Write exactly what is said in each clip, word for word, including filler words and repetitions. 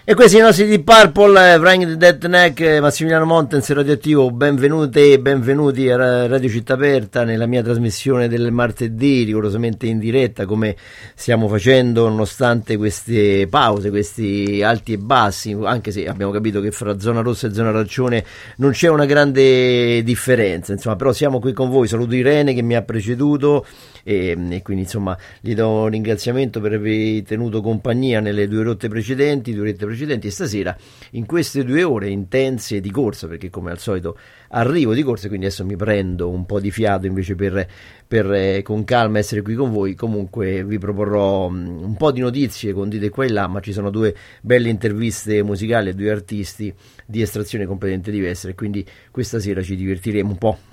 E questi i nostri Deep Purple, Frank the Dead Neck, Massimiliano Montens, Radioattivo. Benvenuti e benvenuti a Radio Città Aperta nella mia trasmissione del martedì, rigorosamente in diretta, come stiamo facendo nonostante queste pause, questi alti e bassi, anche se abbiamo capito che fra zona rossa e zona arancione non c'è una grande differenza, insomma, però siamo qui con voi. Saluto Irene che mi ha preceduto e, e quindi insomma gli do un ringraziamento per aver tenuto compagnia nelle due rotte precedenti, due rotte precedenti e stasera in queste due ore intense di corsa, perché come al solito arrivo di corsa, quindi adesso mi prendo un po' di fiato invece per, per eh, con calma essere qui con voi. Comunque vi proporrò um, un po' di notizie condite qua e là, ma ci sono due belle interviste musicali a due artisti di estrazione completamente diversa e quindi questa sera ci divertiremo un po'.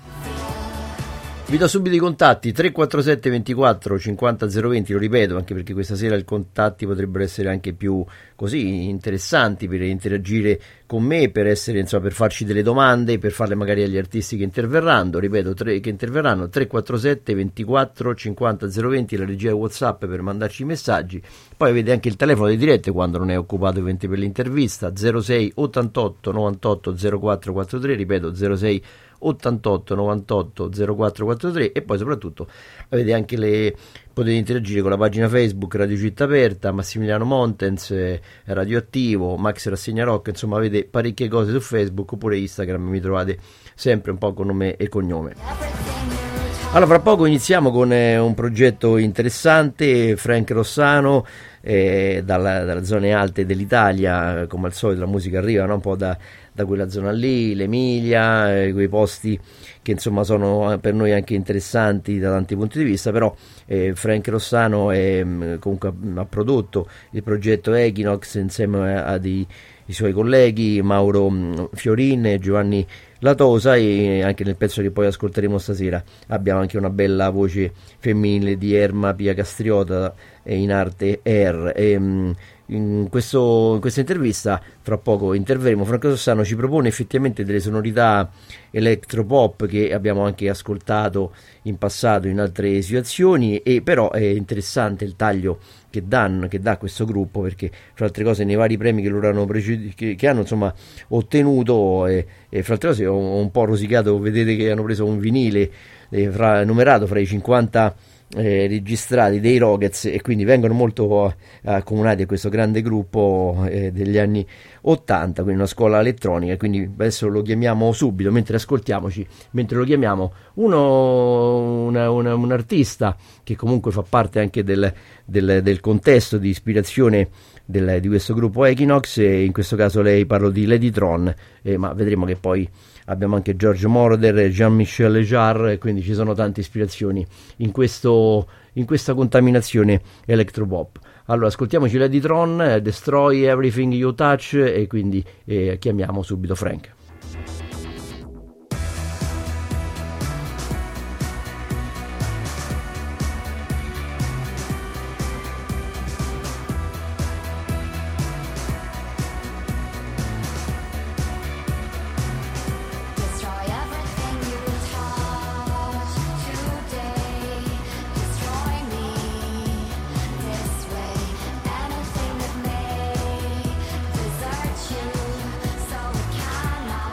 Vi do subito i contatti: tre quattro sette ventiquattro cinquanta zero venti, lo ripeto anche perché questa sera i contatti potrebbero essere anche più così interessanti per interagire con me, per essere insomma per farci delle domande, per farle magari agli artisti che interverranno. Ripeto, tre, che interverranno tre quattro sette ventiquattro cinquanta zero venti, la regia WhatsApp per mandarci i messaggi. Poi avete anche il telefono di dirette quando non è occupato ovviamente per l'intervista, zero sei ottantotto novantotto zero quattro quarantatré, ripeto zero sei ottantotto novantotto zero quattro quarantatré. E poi soprattutto avete anche le potete interagire con la pagina Facebook Radio Città Aperta, Massimiliano Montens, eh, Radioattivo, Max Rassegna Rock, insomma avete parecchie cose su Facebook, oppure Instagram mi trovate sempre un po' con nome e cognome. Allora, fra poco iniziamo con eh, un progetto interessante, Frank Rossano, eh, dalla, dalle zone alte dell'Italia. Come al solito la musica arriva, no? Un po' da, da quella zona lì, l'Emilia, eh, quei posti che insomma sono per noi anche interessanti da tanti punti di vista. Però eh, Frank Rossano è, comunque ha prodotto il progetto Equinox insieme a, a dei i suoi colleghi Mauro Fiorin e Giovanni Latosa, e anche nel pezzo che poi ascolteremo stasera abbiamo anche una bella voce femminile di Erma Pia Castriota in arte R. E, in, questo, in questa intervista fra poco interverremo. Franco Rossano ci propone effettivamente delle sonorità electropop che abbiamo anche ascoltato in passato in altre situazioni, e però è interessante il taglio che danno, che dà questo gruppo, perché fra altre cose nei vari premi che loro hanno preced- che, che hanno insomma ottenuto, e, e fra altre cose ho, ho un po' rosicato, vedete che hanno preso un vinile eh, fra, numerato fra i cinquanta Eh, registrati dei Rockets, e quindi vengono molto eh, accomunati a questo grande gruppo eh, degli anni ottanta, quindi una scuola elettronica. Quindi adesso lo chiamiamo subito, mentre ascoltiamoci, mentre lo chiamiamo uno una, una, un artista che comunque fa parte anche del, del, del contesto di ispirazione del, di questo gruppo Equinox, e in questo caso lei parlo di Ladytron, eh, ma vedremo che poi abbiamo anche George Moroder, Jean-Michel Jarre, quindi ci sono tante ispirazioni in, questo, in questa contaminazione electropop. Allora ascoltiamoci Ladytron, Destroy Everything You Touch, e quindi eh, chiamiamo subito Frank. Desert you, so we cannot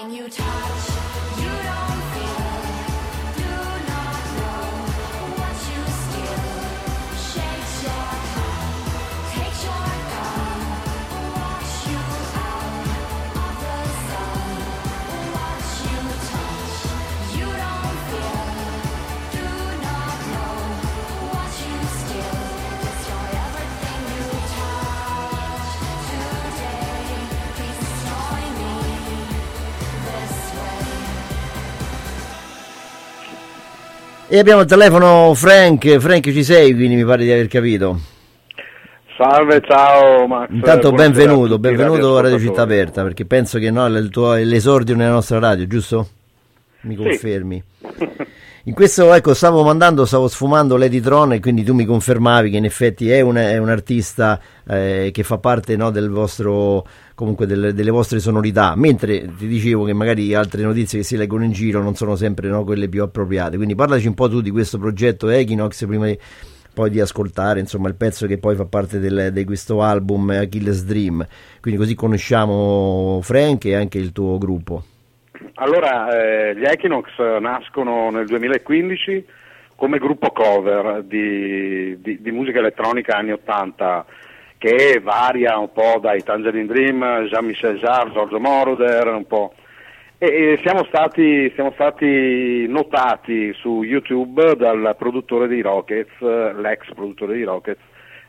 everything you touch. You don't feel, do not know what you steal. Shakes your hand, takes your gun, walks you out of the sun. What you touch, you don't feel, do not know what you steal. Destroy everything you touch today. Please destroy me this way. E abbiamo al telefono Frank. Frank, ci sei? Quindi mi pare di aver capito. Salve, ciao Max. Intanto Buonasera a benvenuto, tutti i benvenuto a Radio Città radioascoltatori. Aperta, perché penso che no, è il tuo, è l'esordio nella nostra radio, giusto? Mi confermi? In questo, ecco, stavo mandando, stavo sfumando Lady Tron e quindi tu mi confermavi che in effetti è un, è un artista eh, che fa parte, no, del vostro, comunque del, delle vostre sonorità, mentre ti dicevo che magari altre notizie che si leggono in giro non sono sempre, no, quelle più appropriate. Quindi parlaci un po' tu di questo progetto Equinox prima di, poi di ascoltare insomma il pezzo che poi fa parte del, di questo album Achilles Dream, quindi così conosciamo Frank e anche il tuo gruppo. Allora, eh, gli Equinox nascono nel duemilaquindici come gruppo cover di, di, di musica elettronica anni ottanta, che varia un po' dai Tangerine Dream, Jean-Michel Jarre, Giorgio Moroder, un po'. E, e siamo stati, siamo stati notati su YouTube dal produttore dei Rockets, l'ex produttore dei Rockets,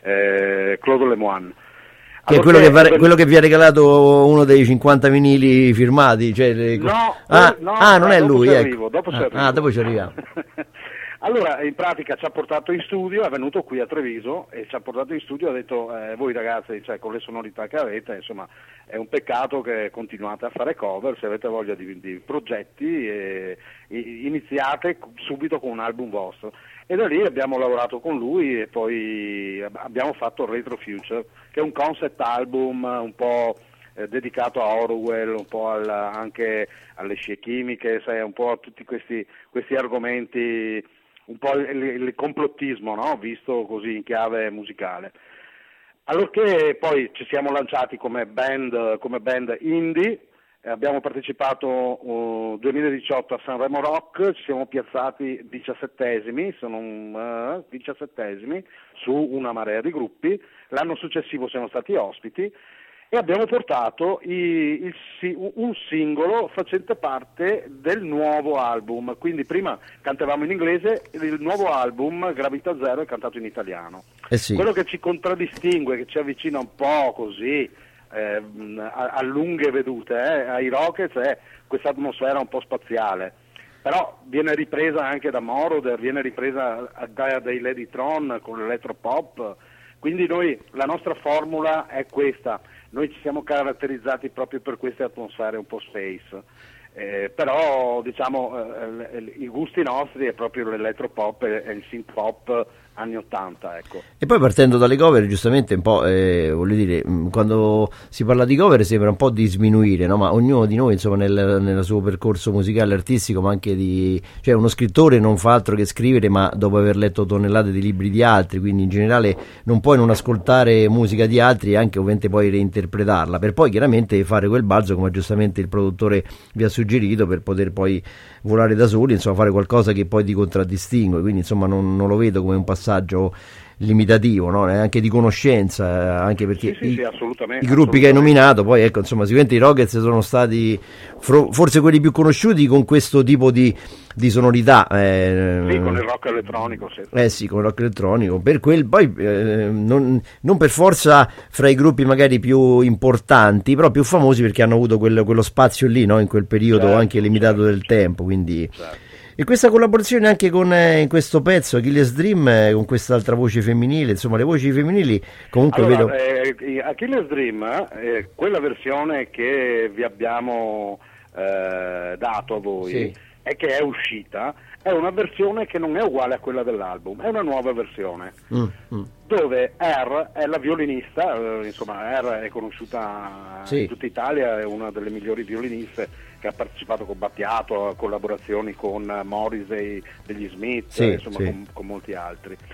eh, Claude Lemoine. Che è quello che, va, quello che vi ha regalato uno dei cinquanta vinili firmati? Cioè le... No, ah, no, ah, non è dopo lui, ci ecco. arrivo, dopo ci ah, arrivo. ah, dopo ci arriviamo. Allora, in pratica ci ha portato in studio, è venuto qui a Treviso e ci ha portato in studio e ha detto eh, voi ragazzi, cioè, con le sonorità che avete, insomma, è un peccato che continuate a fare cover, se avete voglia di, di progetti eh, iniziate subito con un album vostro. E da lì abbiamo lavorato con lui e poi abbiamo fatto Retro Future, che è un concept album un po' eh, dedicato a Orwell, un po' al, anche alle scie chimiche, sai, un po' a tutti questi, questi argomenti, un po' il, il complottismo, no? Visto così in chiave musicale. Allorché poi ci siamo lanciati come band, come band indie, eh, abbiamo partecipato uh, duemiladiciotto a Sanremo Rock, ci siamo piazzati diciassettesimi, sono uh, diciassettesimi su una marea di gruppi. L'anno successivo siamo stati ospiti e abbiamo portato i, il, un singolo facente parte del nuovo album, quindi prima cantavamo in inglese, il nuovo album Gravità Zero è cantato in italiano. Eh sì. Quello che ci contraddistingue, che ci avvicina un po' così eh, a, a lunghe vedute eh, ai Rockets è questa atmosfera un po' spaziale, però viene ripresa anche da Moroder, viene ripresa da, dai Lady Tron con l'elettropop, quindi noi, la nostra formula è questa. Noi ci siamo caratterizzati proprio per queste atmosfere un po' space, eh, però diciamo eh, i gusti nostri è proprio l'elettropop e il synth pop anni ottanta, ecco. E poi partendo dalle cover, giustamente un po', eh, voglio dire, quando si parla di cover sembra un po' di sminuire, no? Ma ognuno di noi, insomma, nel, nel suo percorso musicale, artistico, ma anche di... cioè uno scrittore non fa altro che scrivere, ma dopo aver letto tonnellate di libri di altri, quindi in generale non puoi non ascoltare musica di altri e anche ovviamente poi reinterpretarla, per poi chiaramente fare quel balzo, come giustamente il produttore vi ha suggerito, per poter poi volare da soli, insomma fare qualcosa che poi ti contraddistingue, quindi insomma non, non lo vedo come un passaggio limitativo, no? Anche di conoscenza, anche perché sì, sì, i, sì, assolutamente, i gruppi assolutamente. che hai nominato poi, ecco, insomma sicuramente i Rockets sono stati fro- forse quelli più conosciuti con questo tipo di, di sonorità, eh, sì, con il rock elettronico, sì. Eh sì, con il rock elettronico, per quel poi eh, non, non per forza fra i gruppi magari più importanti, però più famosi perché hanno avuto quel, quello spazio lì, no? In quel periodo certo, anche limitato certo. del tempo, quindi... Certo. E questa collaborazione anche con eh, in questo pezzo Achilles Dream, eh, con quest'altra voce femminile, insomma le voci femminili comunque allora, vedo... eh, Achilles Dream, eh, quella versione che vi abbiamo eh, dato a voi, Sì. e che è uscita, è una versione che non è uguale a quella dell'album, è una nuova versione, Mm, mm. dove R è la violinista, eh, insomma R è conosciuta Sì. in tutta Italia, è una delle migliori violiniste che ha partecipato con Battiato a collaborazioni con Morrissey degli Smith, Sì, insomma sì. con, con molti altri.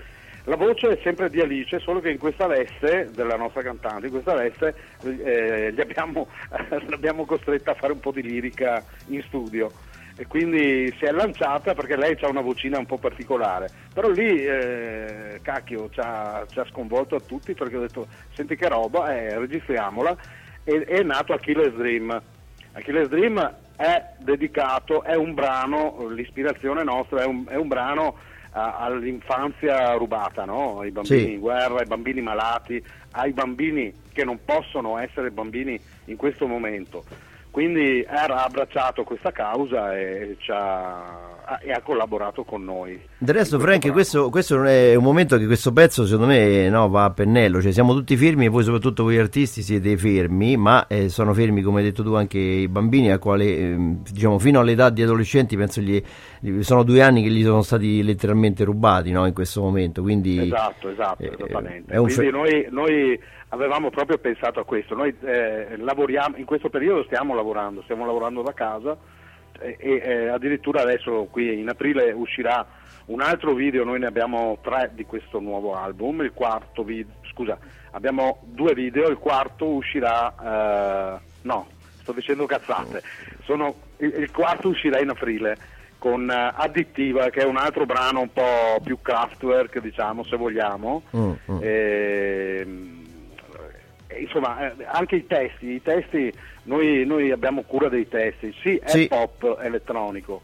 La voce è sempre di Alice, solo che in questa veste, della nostra cantante, in questa veste eh, gli abbiamo, l'abbiamo costretta a fare un po' di lirica in studio. E quindi si è lanciata perché lei ha una vocina un po' particolare, però lì eh, cacchio ci ha, ci ha sconvolto a tutti, perché ho detto senti che roba, eh, registriamola, e è nato Achilles Dream. Achilles Dream è dedicato, è un brano, l'ispirazione nostra è un, è un brano a, all'infanzia rubata, no? Ai bambini Sì. in guerra, ai bambini malati, ai bambini che non possono essere bambini in questo momento. Quindi era abbracciato questa causa e, ci ha, e ha collaborato con noi. Del resto, In Frank, brano. questo, questo non è un momento che questo pezzo secondo me no, va a pennello, cioè siamo tutti fermi e voi soprattutto voi artisti siete fermi, ma eh, sono fermi come hai detto tu anche i bambini, a quale ehm, diciamo fino all'età di adolescenti penso gli, gli- sono due anni che gli sono stati letteralmente rubati, no, in questo momento, quindi Esatto, esatto, eh, esattamente. è un Quindi fe- noi, noi avevamo proprio pensato a questo. Noi eh, lavoriamo, in questo periodo stiamo lavorando, stiamo lavorando da casa e, e eh, addirittura adesso qui in aprile uscirà un altro video, noi ne abbiamo tre di questo nuovo album, il quarto video, scusa, abbiamo due video, il quarto uscirà, eh, no, sto dicendo cazzate, sono, il, il quarto uscirà in aprile con eh, Addittiva, che è un altro brano un po' più Kraftwerk, diciamo, se vogliamo. Mm, mm. Ehm, eh, insomma, eh, anche i testi, i testi noi, noi abbiamo cura dei testi, sì, è Sì. pop elettronico,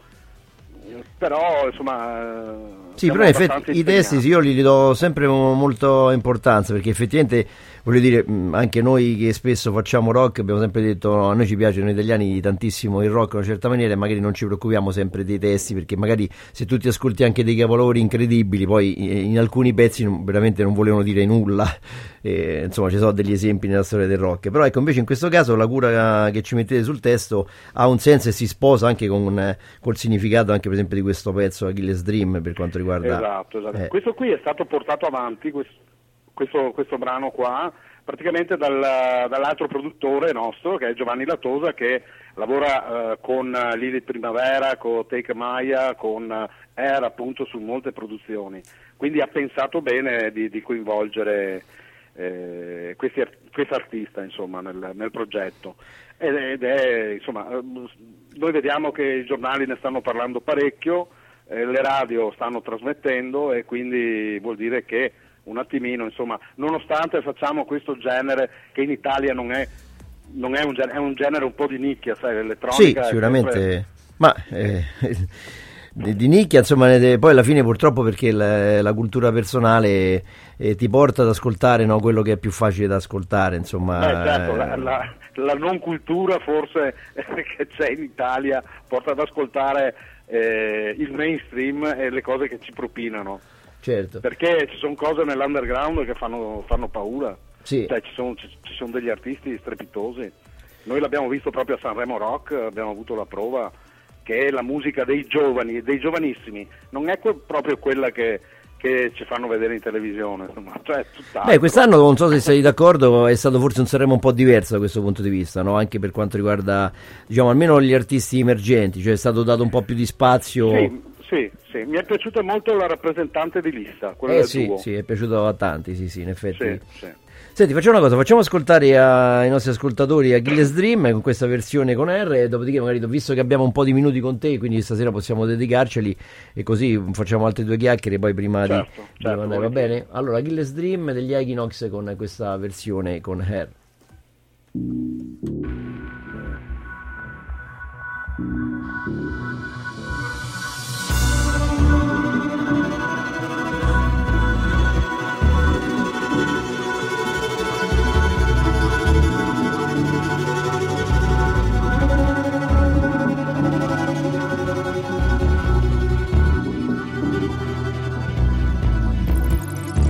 però insomma eh, Sì, siamo però in effetti abbastanza i testi sì, io gli do sempre mo- molto importanza, perché effettivamente voglio dire, mh, anche noi che spesso facciamo rock abbiamo sempre detto no, a noi ci piace, noi italiani, tantissimo il rock in una certa maniera, e magari non ci preoccupiamo sempre dei testi, perché magari se tu ti ascolti anche dei capolavori incredibili, poi eh, in alcuni pezzi non- veramente non volevano dire nulla. Eh, insomma ci sono degli esempi nella storia del rock, però ecco invece in questo caso la cura che ci mettete sul testo ha un senso e si sposa anche con eh, col significato anche per esempio di questo pezzo Achilles Dream, per quanto riguarda Esatto, esatto. eh, Questo qui è stato portato avanti, questo, questo, questo brano qua, praticamente dal, dall'altro produttore nostro, che è Giovanni Latosa, che lavora eh, con Lilith Primavera, con Take Maya, con eh, Air, appunto, su molte produzioni. Quindi ha pensato bene di, di coinvolgere eh, questi, questo artista, insomma, nel, nel progetto. Ed, ed è, insomma, eh, noi vediamo che i giornali ne stanno parlando parecchio, eh, le radio stanno trasmettendo, e quindi vuol dire che un attimino, insomma, nonostante facciamo questo genere che in Italia non è, non è un genere, è un genere un po' di nicchia, sai, sì, l'elettronica è sicuramente sempre- ma eh, di, di nicchia, insomma, eh, poi alla fine purtroppo perché la, la cultura personale eh, ti porta ad ascoltare, no, quello che è più facile da ascoltare, insomma. Beh, certo, la, eh, la- la non cultura forse che c'è in Italia porta ad ascoltare eh, il mainstream e le cose che ci propinano, certo. perché ci sono cose nell'underground che fanno, fanno paura. Sì. Cioè, ci, sono, ci, ci sono degli artisti strepitosi. Noi l'abbiamo visto proprio a Sanremo Rock, abbiamo avuto la prova che la musica dei giovani, dei giovanissimi, non è que- proprio quella che, che ci fanno vedere in televisione, insomma, cioè tutt'altro. Beh, quest'anno non so se sei d'accordo, è stato forse un Sanremo un po' diverso da questo punto di vista, no? Anche per quanto riguarda, diciamo, almeno gli artisti emergenti, cioè è stato dato un po' più di spazio. Sì, sì, sì, mi è piaciuta molto la rappresentante di lista, quella Eh del sì, duo. sì, è piaciuto a tanti, sì, sì, in effetti. Sì, sì. Senti, facciamo una cosa, facciamo ascoltare ai nostri ascoltatori Achilles Dream con questa versione con R, e dopodiché magari, visto che abbiamo un po' di minuti con te, quindi stasera possiamo dedicarceli, e così facciamo altre due chiacchiere poi prima Certo, di, di certo, andare, va volentieri. bene? Allora, Achilles Dream degli Equinox con questa versione con R.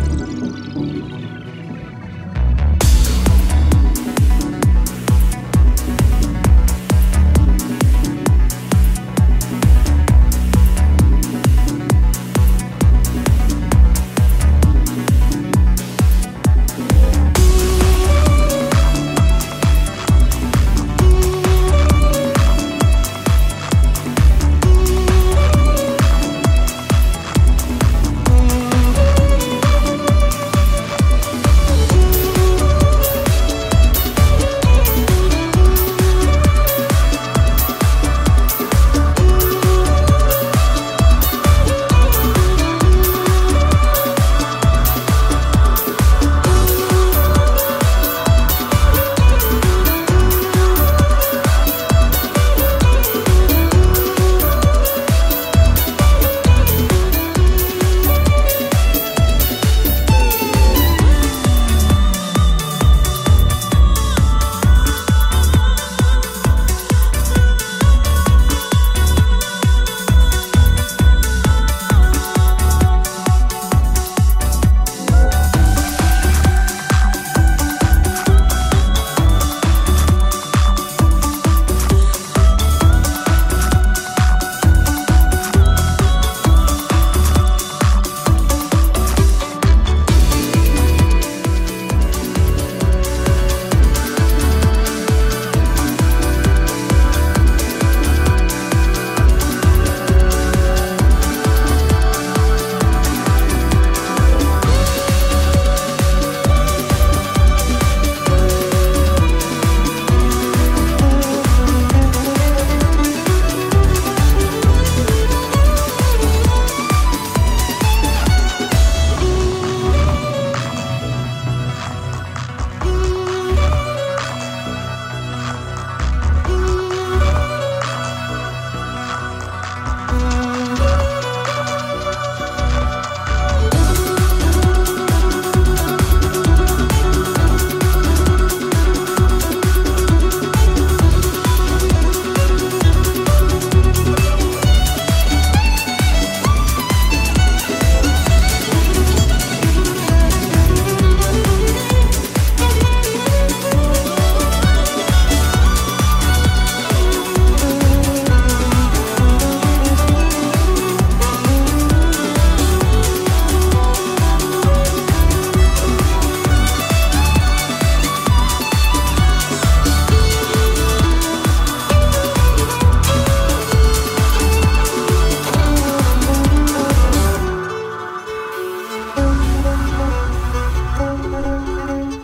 Thank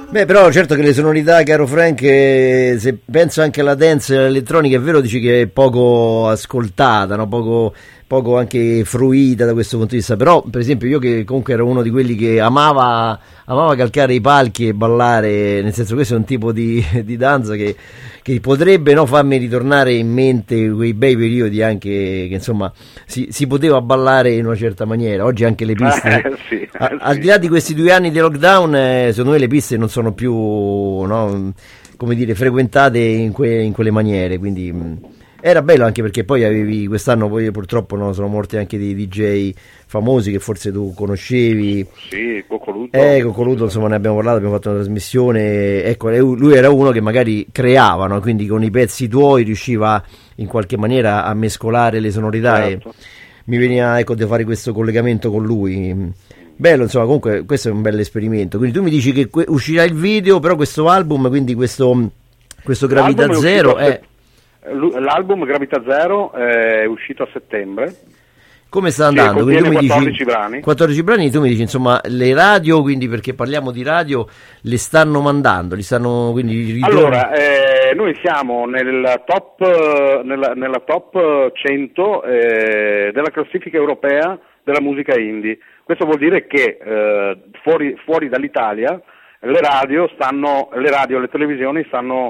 Beh, però certo che le sonorità, caro Frank, eh, se penso anche alla dance e all'elettronica, è vero, dici che è poco ascoltata, no? Poco, poco anche fruita da questo punto di vista, però per esempio io che comunque ero uno di quelli che amava, amava calcare i palchi e ballare, nel senso questo è un tipo di, di danza che, che potrebbe, no, farmi ritornare in mente quei bei periodi anche che insomma si, si poteva ballare in una certa maniera. Oggi anche le piste, Eh, sì, a- sì. al di là di questi due anni di lockdown, eh, secondo me le piste non sono più, no, come dire, frequentate in, que- in quelle maniere, quindi mh, era bello anche perché poi avevi quest'anno, poi purtroppo, no, sono morti anche dei D J famosi che forse tu conoscevi. Sì, Coccoluto. Eh, con Coluto, insomma, ne abbiamo parlato, abbiamo fatto una trasmissione. Ecco, e lui era uno che magari creava, no? Quindi con i pezzi tuoi riusciva in qualche maniera a mescolare le sonorità, Certo. e mi veniva, ecco, di fare questo collegamento con lui. Bello, insomma, comunque questo è un bel esperimento. Quindi tu mi dici che que- uscirà il video, però questo album, quindi questo, questo Gravità L'album è Zero uscito a è... set- L- L'album Gravità Zero è uscito a settembre. Come sta Sì, andando? Quindi tu mi contiene dici quattordici brani. quattordici brani, tu mi dici insomma le radio, quindi perché parliamo di radio, le stanno mandando, li stanno quindi ritorn- Allora, eh, noi siamo nel top, eh, nella, nella top cento eh, della classifica europea della musica indie. Questo vuol dire che eh, fuori, fuori dall'Italia le radio stanno, le radio, le televisioni stanno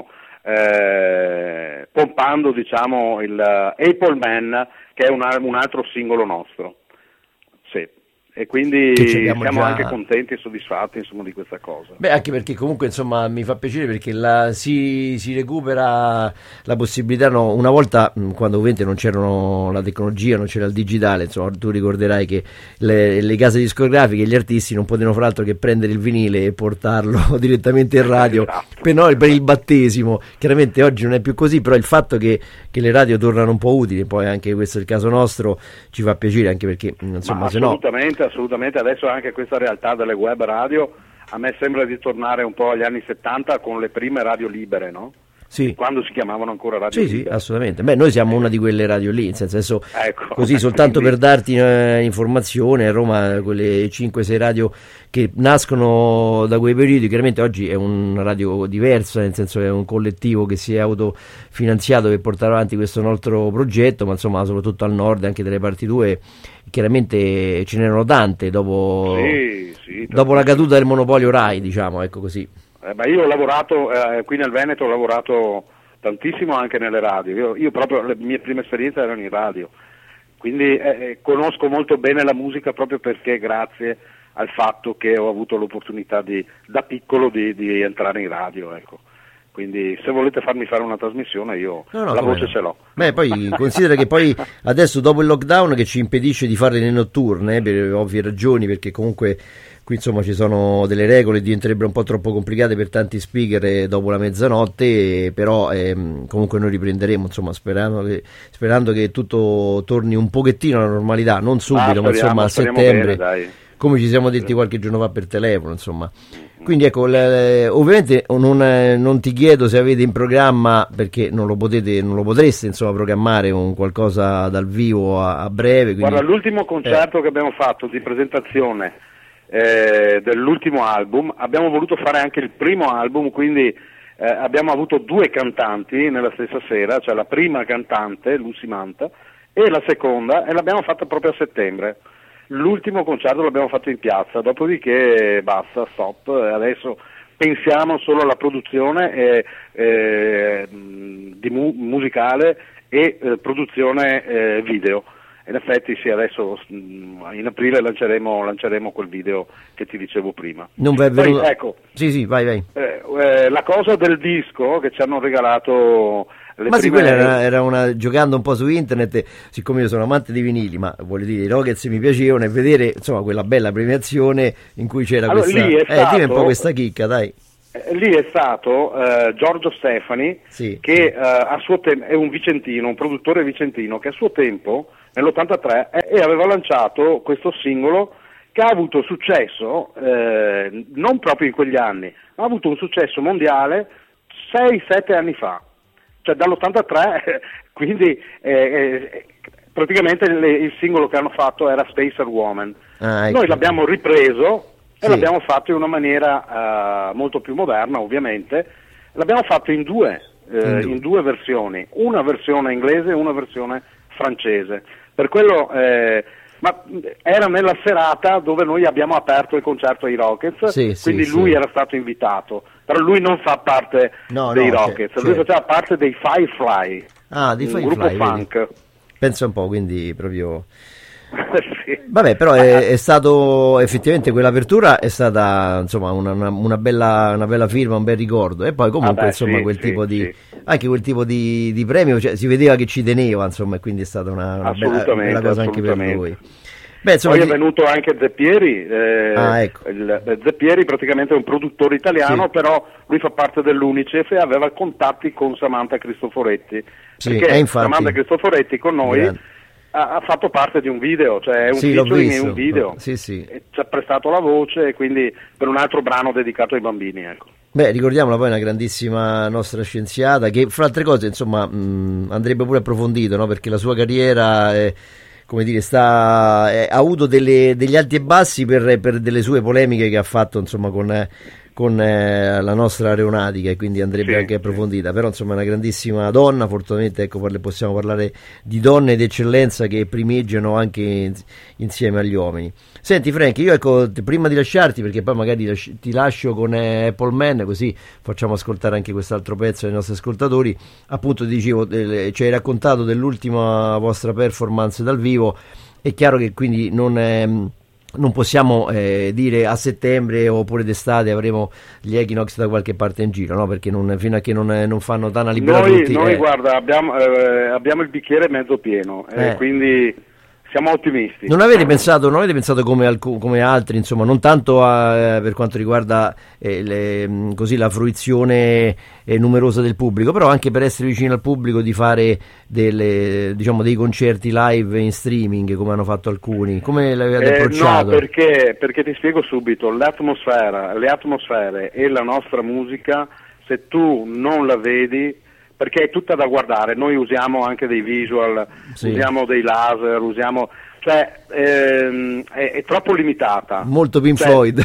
eh, pompando, diciamo, il eh, Apple Man, che è un, al- un altro singolo nostro. Sì. E quindi Che ci abbiamo siamo già- anche contenti e soddisfatti, insomma, di questa cosa. Beh, anche perché comunque insomma mi fa piacere perché la, si, si recupera la possibilità, no, una volta mh, quando ovviamente non c'erano la tecnologia, non c'era il digitale, insomma tu ricorderai che le, le case discografiche e gli artisti non potevano far altro che prendere il vinile e portarlo direttamente in radio, Esatto. per, no, per il battesimo. Chiaramente oggi non è più così, però il fatto che, che le radio tornano un po' utili, poi anche questo è il caso nostro, ci fa piacere, anche perché mh, insomma Ma se no... assolutamente, assolutamente, adesso anche questa realtà delle web radio a me sembra di tornare un po' agli anni settanta con le prime radio libere, no? Sì. Quando si chiamavano ancora radio Sì, sì, libere. assolutamente. Beh, noi siamo una di quelle radio lì, nel senso adesso Ecco, così soltanto quindi- per darti eh, informazione, a Roma quelle cinque sei radio che nascono da quei periodi, chiaramente oggi è una radio diversa, nel senso è un collettivo che si è autofinanziato per portare avanti questo nostro progetto, ma insomma soprattutto al nord, anche delle parti tue, chiaramente ce n'erano tante dopo, Sì, sì, dopo la caduta del monopolio Rai, diciamo, ecco così. Eh, ma io ho lavorato, eh, qui nel Veneto ho lavorato tantissimo anche nelle radio, io, io proprio le mie prime esperienze erano in radio, quindi eh, eh, conosco molto bene la musica proprio perché grazie al fatto che ho avuto l'opportunità di, da piccolo di, di entrare in radio, ecco. Quindi se volete farmi fare una trasmissione io No, no, la come voce no. ce l'ho. Beh, poi considera che poi adesso dopo il lockdown che ci impedisce di fare le notturne, eh, per ovvie ragioni, perché comunque qui insomma ci sono delle regole, diventerebbero un po' troppo complicate per tanti speaker eh, dopo la mezzanotte, eh, però ehm, comunque noi riprenderemo, insomma, sperando che, sperando che tutto torni un pochettino alla normalità, non subito, Ah, ma speriamo, insomma a speriamo settembre, bene, dai. come ci siamo detti qualche giorno fa per telefono, insomma. Quindi ecco, le- ovviamente non, eh, non ti chiedo se avete in programma, perché non lo potete, non lo potreste insomma programmare un qualcosa dal vivo a, a breve. Quindi, Guarda, l'ultimo concerto che abbiamo fatto di presentazione eh, dell'ultimo album, abbiamo voluto fare anche il primo album, quindi eh, abbiamo avuto due cantanti nella stessa sera, cioè la prima cantante, Lucy Manta, e la seconda, e l'abbiamo fatta proprio a settembre. L'ultimo concerto l'abbiamo fatto in piazza, dopodiché basta, stop, e adesso pensiamo solo alla produzione eh, eh, di mu- musicale e eh, produzione eh, video. In effetti sì, adesso mh, in aprile lanceremo, lanceremo quel video che ti dicevo prima. non vi è Poi, venuto... ecco, Sì, sì, vai, vai. eh, eh, la cosa del disco che ci hanno regalato le Ma sì, prime... quella era, era una, giocando un po' su internet, siccome io sono amante di vinili, ma voglio dire, i Rockets mi piacevano, e vedere insomma quella bella premiazione in cui c'era Allora, questa... lì è Eh, dimmi un stato- po' questa chicca, dai. Eh, Lì è stato eh, Giorgio Stefani, Sì. che eh, a suo tempo è un vicentino, un produttore vicentino, che a suo tempo, nell'ottantatré, eh, e aveva lanciato questo singolo che ha avuto successo, eh, non proprio in quegli anni, ma ha avuto un successo mondiale sei sette anni fa, cioè dall'ottantatré, quindi eh, eh, praticamente le- il singolo che hanno fatto era Spacer Woman. Ah, ecco. Noi l'abbiamo ripreso e Sì. l'abbiamo fatto in una maniera eh, molto più moderna, ovviamente. L'abbiamo fatto in due, eh, In due. in due versioni, una versione inglese e una versione francese. Per quello, eh, ma era nella serata dove noi abbiamo aperto il concerto ai Rockets, Sì, sì, quindi sì. lui era stato invitato, però lui non fa parte No, dei no, Rockets, cer- lui certo. faceva parte dei Firefly, Ah, di un Firefly, gruppo vedi? funk. Pensa un po', quindi proprio... Sì. Vabbè, però è, è stato effettivamente quell'apertura è stata insomma una, una- una bella, una bella firma, un bel ricordo. E poi comunque Ah beh, insomma sì, quel sì, tipo di sì. anche quel tipo di, di premio, cioè, si vedeva che ci teneva, insomma, e quindi è stata una, una bella, Assolutamente, bella cosa anche per assolutamente. lui. Beh, insomma, Poi è ti- venuto anche Zeppieri, eh, Ah, ecco. il- Zeppieri praticamente è un produttore italiano, Sì. però lui fa parte dell'UNICEF e aveva contatti con Samantha Cristoforetti, Sì, perché eh, infatti. Samantha Cristoforetti con noi Grande. ha, ha fatto parte di un video, cioè è un Sì, l'ho featuring in visto. un video, Sì, sì. E ci ha prestato la voce, quindi per un altro brano dedicato ai bambini, ecco. Beh, ricordiamola, poi è una grandissima nostra scienziata che fra altre cose insomma mh, andrebbe pure approfondito, no? Perché la sua carriera è, come dire, sta, è- ha avuto delle- degli alti e bassi per, per delle sue polemiche che ha fatto insomma con, eh, con eh, la nostra aeronautica, e quindi andrebbe Sì, anche approfondita. Però insomma è una grandissima donna, fortunatamente ecco, parli- possiamo parlare di donne d'eccellenza che primeggiano anche in- insieme agli uomini. Senti Frank, io ecco, t- prima di lasciarti, perché poi magari lasci- ti lascio con eh, Apple Man, così facciamo ascoltare anche quest'altro pezzo ai nostri ascoltatori. Appunto ti dicevo, del- ci hai raccontato dell'ultima vostra performance dal vivo. È chiaro che quindi non, ehm, non possiamo eh, dire a settembre oppure d'estate avremo gli Equinox da qualche parte in giro, no? Perché non- fino a che non, non fanno tana libera Noi, tutti, noi eh, guarda, abbiamo, eh, abbiamo il bicchiere mezzo pieno, eh, Eh. quindi siamo ottimisti. Non avete pensato, non avete pensato come, alcu- come altri, insomma, non tanto a- eh, per quanto riguarda eh, le- mh, così, la fruizione eh, numerosa del pubblico, però anche per essere vicino al pubblico di fare delle, diciamo, dei concerti live in streaming come hanno fatto alcuni? Come l'avete Eh, approcciato? no, perché, perché ti spiego subito, l'atmosfera, le atmosfere e la nostra musica, se tu non la vedi, perché è tutta da guardare, noi usiamo anche dei visual, Sì. usiamo dei laser, usiamo, cioè ehm, è, è troppo limitata. Molto Pink Cioè, Floyd.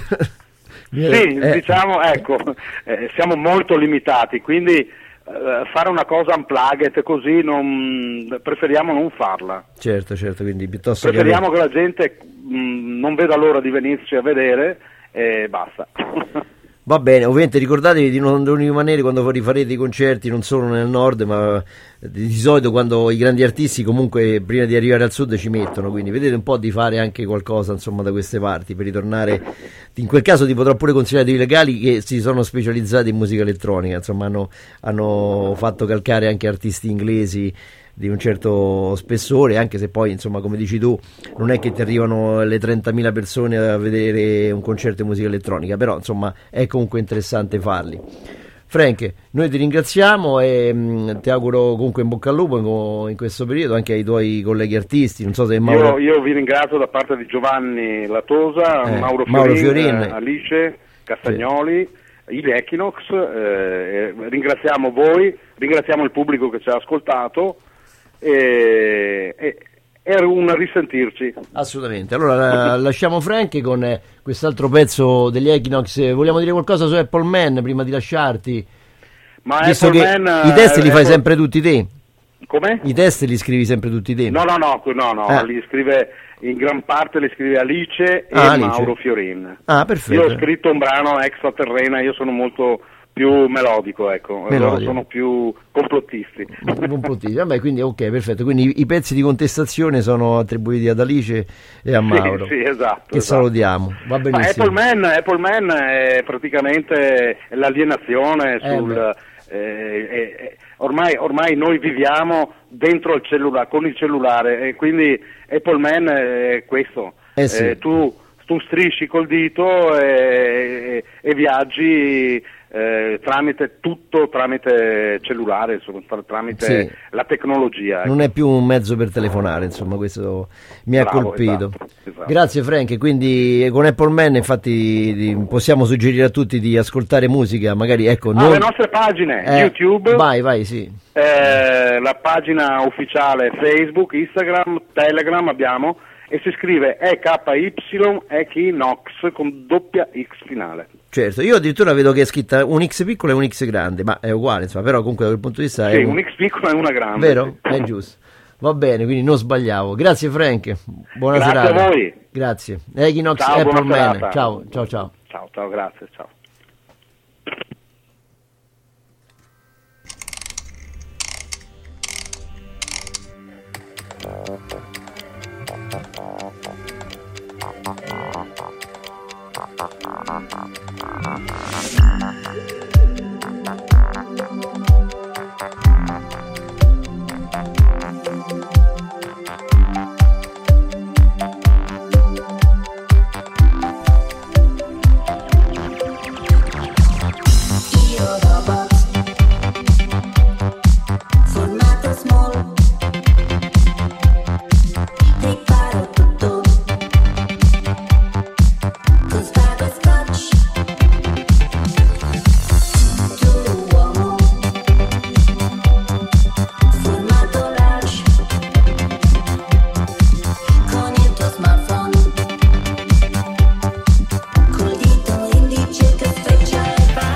Sì, Eh, diciamo, ecco, eh, siamo molto limitati, quindi eh, fare una cosa unplugged così non, preferiamo non farla. certo, certo, quindi piuttosto Preferiamo che la gente mh, non veda l'ora di venirci a vedere e basta. Va bene, ovviamente ricordatevi di non, non rimanere quando rifarete i concerti non solo nel nord, ma di, di solito quando i grandi artisti comunque prima di arrivare al sud ci mettono, quindi vedete un po' di fare anche qualcosa insomma da queste parti per ritornare. In quel caso ti potrò pure consigliare dei legali che si sono specializzati in musica elettronica, insomma hanno, hanno fatto calcare anche artisti inglesi di un certo spessore, anche se poi insomma come dici tu non è che ti arrivano le trentamila persone a vedere un concerto di musica elettronica, però insomma è comunque interessante farli. Frank, noi ti ringraziamo e mh, ti auguro comunque in bocca al lupo in, in questo periodo anche ai tuoi colleghi artisti, non so se Mauro... Io, io vi ringrazio da parte di Giovanni Latosa, Eh, Mauro Fiorin, Mauro Fiorin. eh, Alice Castagnoli, il Equinox, eh, ringraziamo voi, ringraziamo il pubblico che ci ha ascoltato e, e, è un risentirci. Assolutamente. Allora lasciamo Frank con eh, quest'altro pezzo degli Equinox. Eh, Vogliamo dire qualcosa su Apple Man prima di lasciarti? Ma Visto Apple che Man, i test li eh, fai Apple- sempre tutti te. Come? I test li scrivi sempre tutti te. No, no, no, no, no, Ah. li scrive, in gran parte li scrive Alice e Ah, Alice. Mauro Fiorin. Ah, perfetto. Io ho scritto un brano extraterrena, io sono molto più melodico, ecco, Melodico. loro sono più complottisti. Complottini. Vabbè, quindi ok, perfetto. Quindi i, i pezzi di contestazione sono attribuiti ad Alice e a Mauro. Sì, sì, esatto. Che esatto. salutiamo. Va Ma benissimo. Apple Man, Apple Man è praticamente l'alienazione Eh, sul... beh. eh, eh, eh, ormai, ormai noi viviamo dentro il cellulare, con il cellulare, e quindi Apple Man è questo. Eh sì. Eh, tu, tu strisci col dito e, e- e viaggi eh, tramite tutto, tramite cellulare, insomma, tra- tramite Sì. la tecnologia. ecco. Non è più un mezzo per telefonare, insomma, questo mi ha Bravo, colpito. esatto, esatto. Grazie Frank, quindi con Apple Man infatti di- possiamo suggerire a tutti di ascoltare musica, magari ecco, Ah, non... le nostre pagine, eh, YouTube, Vai, vai, sì. eh, la pagina ufficiale Facebook, Instagram, Telegram abbiamo, e si scrive E K Y Equinox con doppia X finale. Certo, io addirittura vedo che è scritta un X piccolo e un X grande, ma è uguale, insomma, però comunque da quel punto di vista Sì, è un X piccolo e una grande. vero? Sì. È giusto. Va bene, quindi non sbagliavo. Grazie Frank, buona Grazie serata. a voi. Grazie. Equinox Ciao, Apple buona Man. serata. Ciao, ciao, ciao. Ciao, ciao, grazie, ciao. Io robot, formato small, preparo tutto con spago e scotch. Tu uomo, formato large, con il tuo smartphone, col dito indice che freccia e va.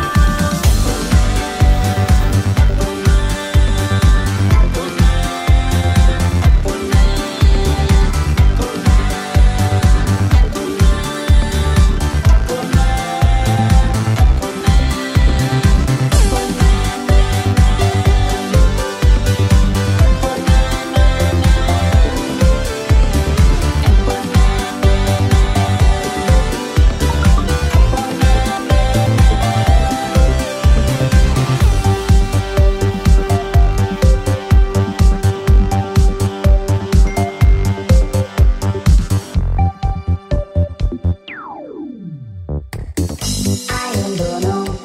Hai un dono,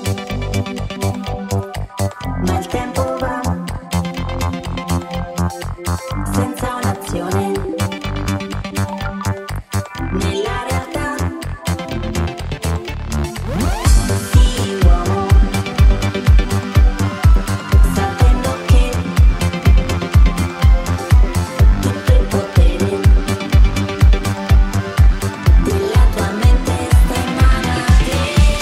ma il tempo va senza un'azione nella realtà. Sì, uomo, sapendo che tutto il potere della tua mente sta in mano a te.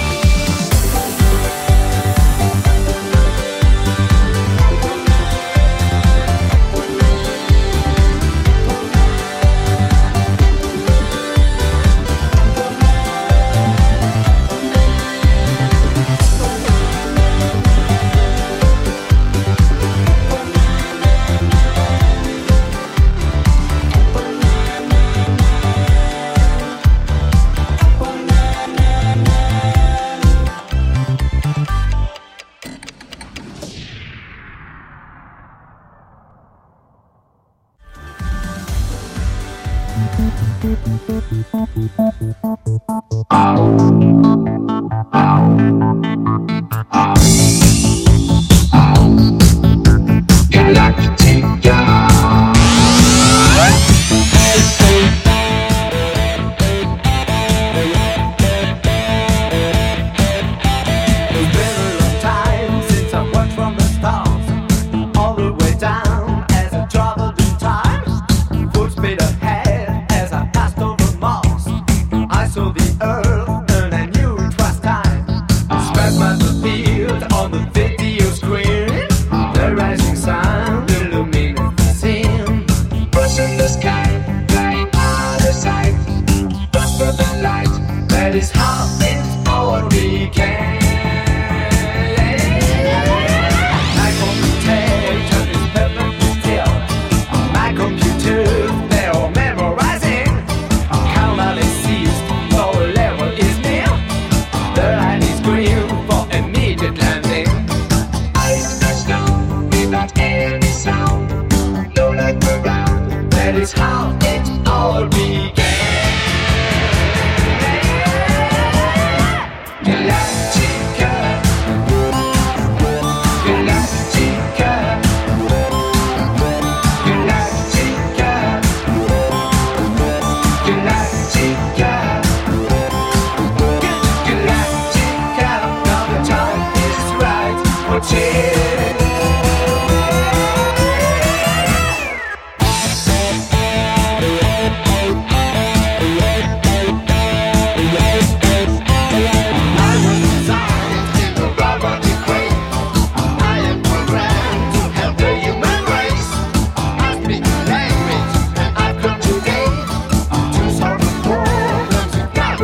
It's been a long time since I watched from the stars, all the way down as I traveled in time. Full speed ahead as I passed over Mars. I saw the Earth and I knew it was time. Smash my field on the video screen. The rising sun illuminates the scene. Brushing the sky, flying out of sight. Just for the light, that is how it's all began. My computation is perfectly still. My computers, they're all memorizing. Count out ceased, lower level is near. The line is green for immediate landing. Ice and snow without any sound. Low like the ground, that is how it all began. Galactic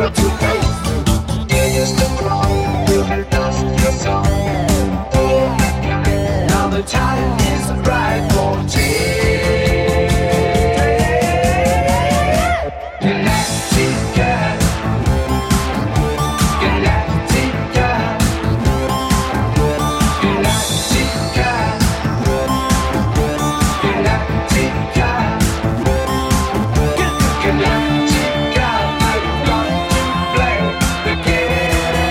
Now the time is right for tea. Galactica, Galactica, Galactica, Galactica, Galactica, I've got to play the game.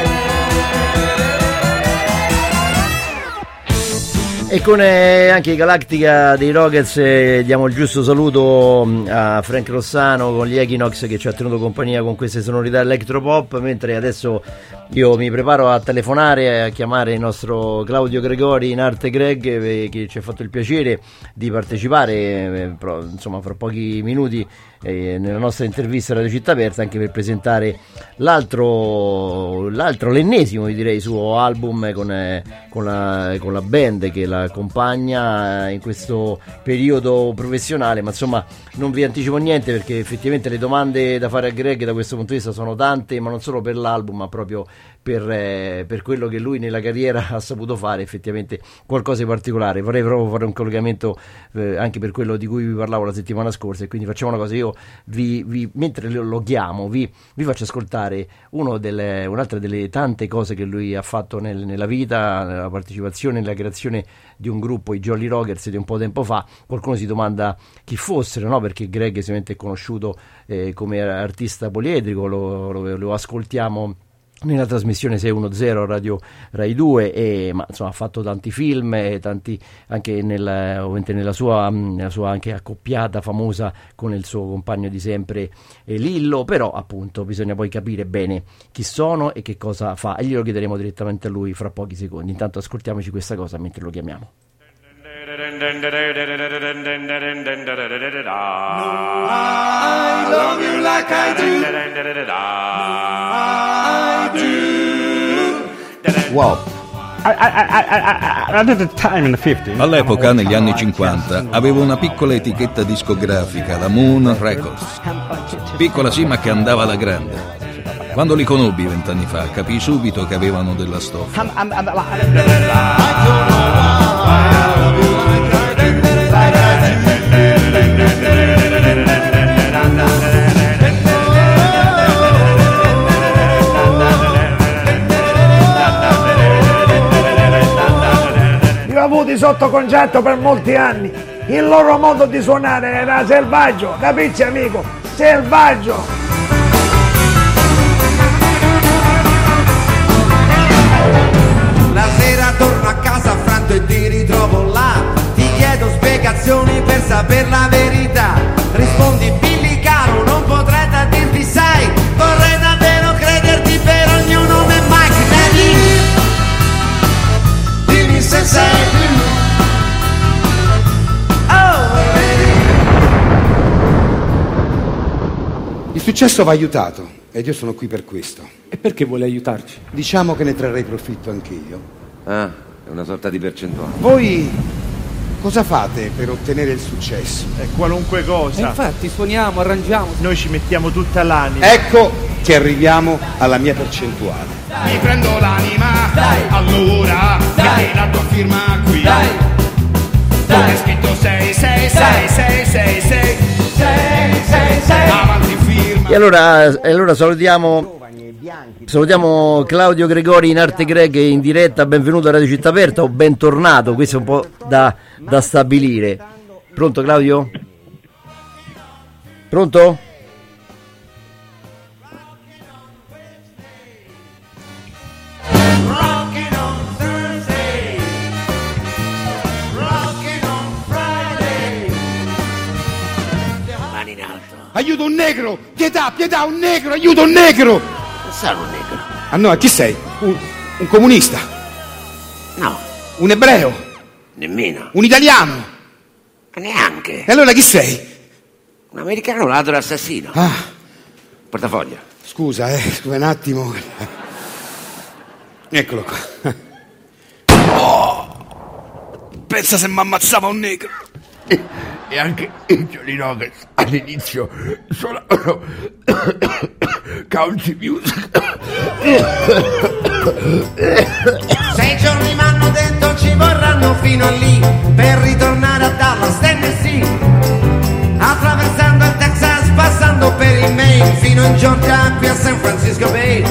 E con eh, anche i Galactica dei Rockets eh, diamo il giusto saluto mh, a Frank Rossano con gli Equinox, che ci ha tenuto compagnia con queste sonorità electropop, mentre adesso io mi preparo a telefonare e a chiamare il nostro Claudio Gregori in arte Greg, eh, che ci ha fatto il piacere di partecipare eh, pro- insomma fra pochi minuti eh, nella nostra intervista a Radio Città Aperta, anche per presentare l'altro, l'altro l'ennesimo direi suo album con, eh, con, la, con la band che la accompagna in questo periodo professionale. Ma insomma non vi anticipo niente, perché effettivamente le domande da fare a Greg da questo punto di vista sono tante, ma non solo per l'album, ma proprio per, eh, per quello che lui nella carriera ha saputo fare, effettivamente qualcosa di particolare. Vorrei proprio fare un collegamento eh, anche per quello di cui vi parlavo la settimana scorsa, e quindi facciamo una cosa: io vi, vi, mentre lo, lo chiamo vi, vi faccio ascoltare uno delle, un'altra delle tante cose che lui ha fatto nel, nella vita, nella partecipazione, nella creazione di un gruppo, i Jolly Rockers, di un po' tempo fa. Qualcuno si domanda chi fossero, no? Perché Greg sicuramente è conosciuto eh, come artista poliedrico, lo, lo, lo ascoltiamo nella trasmissione sei uno zero Radio Rai due, e, ma insomma ha fatto tanti film e tanti anche nel, ovviamente nella sua, nella sua anche accoppiata famosa con il suo compagno di sempre eh, Lillo. Però appunto bisogna poi capire bene chi sono e che cosa fa, e glielo chiederemo direttamente a lui fra pochi secondi. Intanto ascoltiamoci questa cosa mentre lo chiamiamo. I love you like I do. Wow. All'epoca, negli anni cinquanta, avevo una piccola etichetta discografica, la Moon Records. Piccola sì, ma che andava alla grande. Quando li conobbi vent'anni fa, capii subito che avevano della stoffa. Li ho avuti sotto concetto per molti anni. Il loro modo di suonare era selvaggio, capisci amico? Selvaggio! La sera torno a casa affranto e ti ritrovo là. Ti chiedo spiegazioni per sapere la verità. Rispondi Billy caro, non potrei da dirti sai. Vorrei davvero crederti, per ognuno è Mike Daddy. Dimmi se sei tu. Oh, Il successo va aiutato ed io sono qui per questo. E perché vuole aiutarci? Diciamo che ne trarrei profitto anche io. Ah, è una sorta di percentuale. Voi cosa fate per ottenere il successo? È qualunque cosa. E infatti suoniamo, arrangiamo. Noi ci mettiamo tutta l'anima. Ecco che arriviamo alla mia percentuale. mi prendo l'anima. Dai. Allora, dai, la tua firma qui. Dai. Dove è scritto sei sei sei sei sei sei sei sei. Avanti firma. E allora, e allora salutiamo Salutiamo Claudio Gregori in arte Greg in diretta. Benvenuto a Radio Città Aperta o bentornato, questo è un po' da, da stabilire. Pronto Claudio? Pronto? Rockin' on Thursday, rockin' on Friday. Mani in alto. Aiuto un negro! Pietà, pietà, un negro! Aiuto un negro! Sono un negro. Ah no, chi sei? Un, un comunista? No, Un ebreo? nemmeno. Un italiano? Ma neanche. E allora chi sei? Un americano ladro assassino. Ah, Portafoglio. scusa, eh, scusa un attimo. Eccolo qua. Oh, pensa se mi ammazzava un negro. E anche i Jolly Rockets all'inizio suonavano country music. Sei giorni m'hanno detto ci vorranno fino a lì per ritornare a Dallas, Tennessee, attraversando il Texas, passando per il Maine, fino in Georgia qui a San Francisco Bay.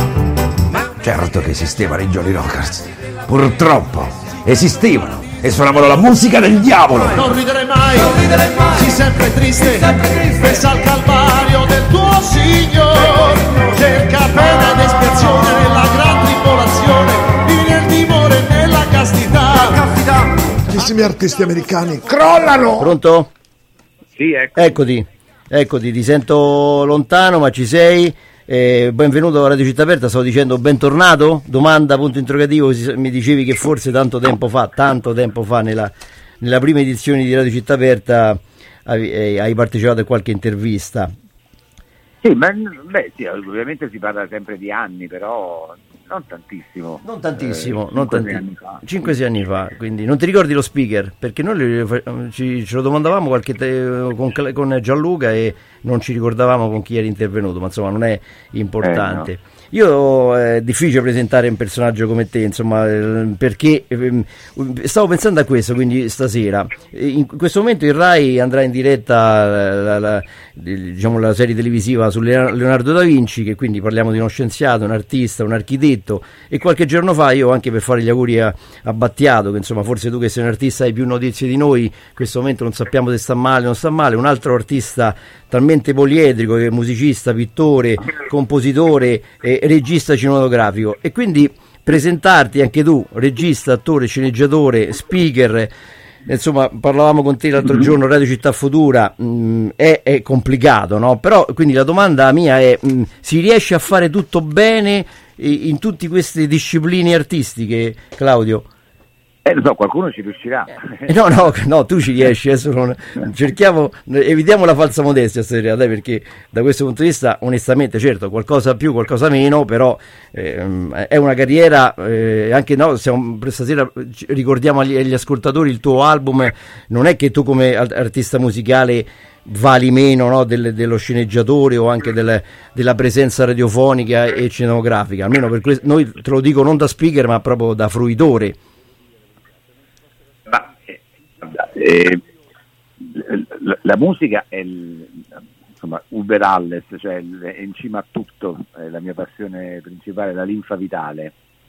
Certo che esistevano i Jolly Rockers. Purtroppo esistevano e suonavano la musica del diavolo. Non ridere mai, non ridere mai, sii sempre triste, pensa al calvario del tuo Signore, cerca pena ed espiazione nella gran tribolazione, nel timore e nella castità. Tantissimi artisti americani crollano. Pronto? Sì, ecco. Eccoti, eccoti, ti sento lontano ma ci sei. Eh, benvenuto a Radio Città Aperta. Stavo dicendo bentornato? Domanda, punto interrogativo. Mi dicevi che forse tanto tempo fa, tanto tempo fa nella, nella prima edizione di Radio Città Aperta hai, eh, hai partecipato a qualche intervista. Sì, ma beh, sì, ovviamente si parla sempre di anni, però non tantissimo. Non tantissimo, eh, non tantissimo. cinque sei anni fa, quindi non ti ricordi lo speaker? Perché noi ci, ce lo domandavamo qualche te, con, con Gianluca e non ci ricordavamo con chi era intervenuto, ma insomma non è importante. Eh, no. Io è difficile presentare un personaggio come te, insomma, perché eh, stavo pensando a questo, quindi stasera. In questo momento il Rai andrà in diretta la, la, diciamo, la serie televisiva su Leonardo da Vinci, che quindi parliamo di uno scienziato, un artista, un architetto, e qualche giorno fa io, anche per fare gli auguri a, a Battiato, che insomma forse tu che sei un artista hai più notizie di noi, in questo momento non sappiamo se sta male o non sta male, un altro artista talmente poliedrico che è musicista, pittore, compositore e regista cinematografico, e quindi presentarti anche tu, regista, attore, sceneggiatore, speaker, insomma parlavamo con te l'altro giorno, Radio Città Futura, mh, è, è complicato, no? Però quindi la domanda mia è, mh, si riesce a fare tutto bene in tutte queste discipline artistiche, Claudio? Eh, lo so, qualcuno ci riuscirà. Eh, no, no, no, tu ci riesci, adesso non, cerchiamo, evitiamo la falsa modestia stasera, dai, perché da questo punto di vista, onestamente, certo, qualcosa più, qualcosa meno, però ehm, è una carriera, eh, anche no, siamo, stasera ricordiamo agli, agli ascoltatori il tuo album, non è che tu come artista musicale vali meno, no, del, dello sceneggiatore o anche del, della presenza radiofonica e cinematografica, almeno per questo, noi te lo dico non da speaker ma proprio da fruitore. Ma, eh, eh, la, la musica è il, insomma uber alles, cioè è in cima a tutto, è la mia passione principale, la linfa vitale,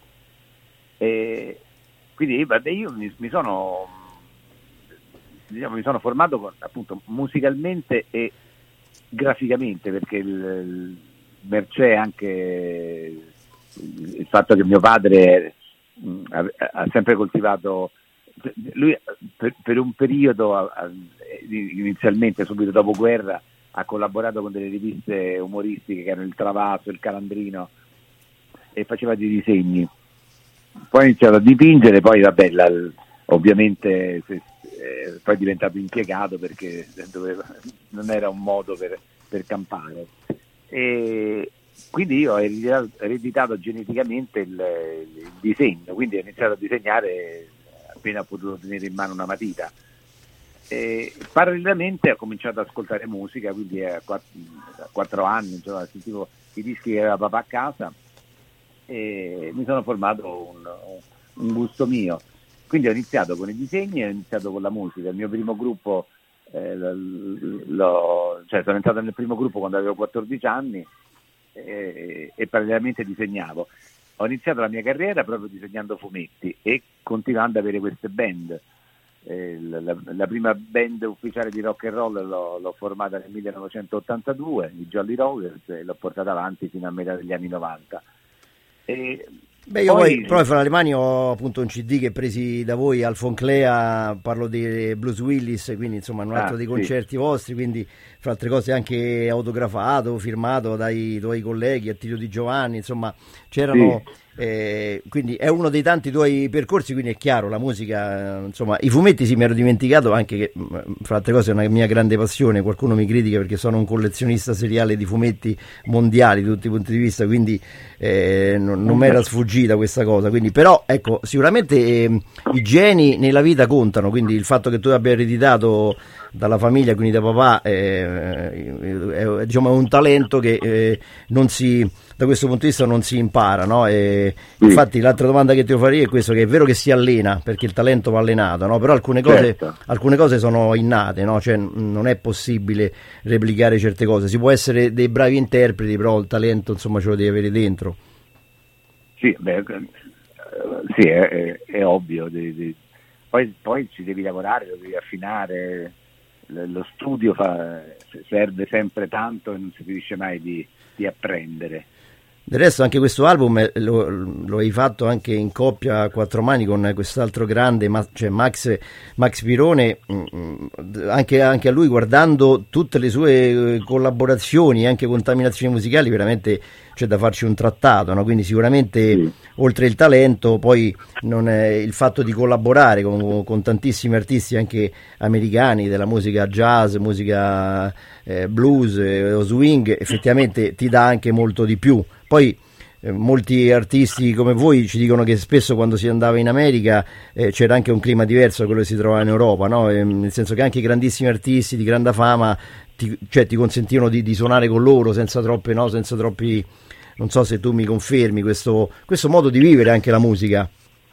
e quindi vabbè, io mi, mi sono diciamo mi sono formato con, appunto musicalmente e graficamente, perché il, il mercé anche il, il fatto che mio padre mh, ha, ha sempre coltivato. Lui per, per un periodo, inizialmente subito dopo guerra, ha collaborato con delle riviste umoristiche che erano il Travaso, il Calandrino, e faceva dei disegni. Poi ha iniziato a dipingere, poi vabbè, la, ovviamente se, eh, poi è diventato impiegato perché doveva, non era un modo per, per campare. E quindi io ho ereditato, ereditato geneticamente il, il disegno, quindi ho iniziato a disegnare appena ho potuto tenere in mano una matita. E parallelamente ho cominciato ad ascoltare musica, quindi a quattro, a quattro anni insomma, sentivo i dischi che aveva papà a casa e mi sono formato un, un gusto mio. Quindi ho iniziato con i disegni e ho iniziato con la musica. Il mio primo gruppo, eh, lo, cioè sono entrato nel primo gruppo quando avevo quattordici anni e, e parallelamente disegnavo. Ho iniziato la mia carriera proprio disegnando fumetti e continuando ad avere queste band. Eh, la, la prima band ufficiale di rock and roll l'ho, l'ho formata nel millenovecentottantadue, i Jolly Rockers, e l'ho portata avanti fino a metà degli anni novanta. E Beh, io poi, poi, proprio fra le mani ho appunto un C D che presi da voi al Fonclea, parlo di Blues Willis, quindi insomma un altro ah, dei sì. concerti vostri, quindi fra altre cose anche autografato, firmato dai tuoi colleghi, Attilio Di Giovanni, insomma c'erano, Sì. Eh, quindi è uno dei tanti tuoi percorsi, quindi è chiaro, la musica, insomma, i fumetti sì, mi ero dimenticato anche che, fra altre cose, è una mia grande passione. Qualcuno mi critica perché sono un collezionista seriale di fumetti mondiali da tutti i punti di vista, quindi eh, non, non mi era sfuggita questa cosa. Quindi, però, ecco, sicuramente eh, i geni nella vita contano, quindi il fatto che tu abbia ereditato dalla famiglia, quindi da papà, eh, è, diciamo, è un talento che eh, non si, da questo punto di vista non si impara, no? E infatti l'altra domanda che ti devo fare è questo, che è vero che si allena, perché il talento va allenato, no? Però alcune cose, Certo. alcune cose sono innate, no? Cioè non è possibile replicare certe cose, si può essere dei bravi interpreti, però il talento, insomma, ce lo devi avere dentro. Sì, beh, eh, sì, è, è- è ovvio. di- di- Poi, poi ci devi lavorare, lo devi affinare. L- Lo studio fa- serve sempre tanto e non si finisce mai di, di apprendere. Del resto anche questo album eh, lo, lo hai fatto anche in coppia a quattro mani con quest'altro grande, ma- cioè Max, Max Pirone, mm, mm, anche, anche a lui, guardando tutte le sue eh, collaborazioni e anche contaminazioni musicali, veramente c'è da farci un trattato, no? Quindi sicuramente oltre il talento poi non è il fatto di collaborare con, con tantissimi artisti anche americani della musica jazz, musica eh, blues eh, o swing, effettivamente ti dà anche molto di più. Poi eh, molti artisti come voi ci dicono che spesso quando si andava in America eh, c'era anche un clima diverso da quello che si trovava in Europa, no? Eh, nel senso che anche i grandissimi artisti di grande fama ti, cioè, ti consentivano di, di suonare con loro senza troppe, no? Senza troppi, non so se tu mi confermi questo, questo modo di vivere anche la musica.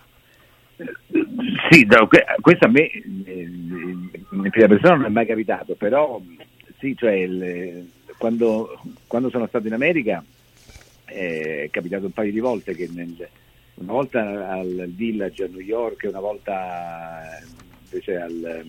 Sì, no, que- questo a me eh, in prima persona non è mai capitato, però sì, cioè il- quando, quando sono stato in America eh, è capitato un paio di volte che nel- una volta al Village a New York e una volta invece al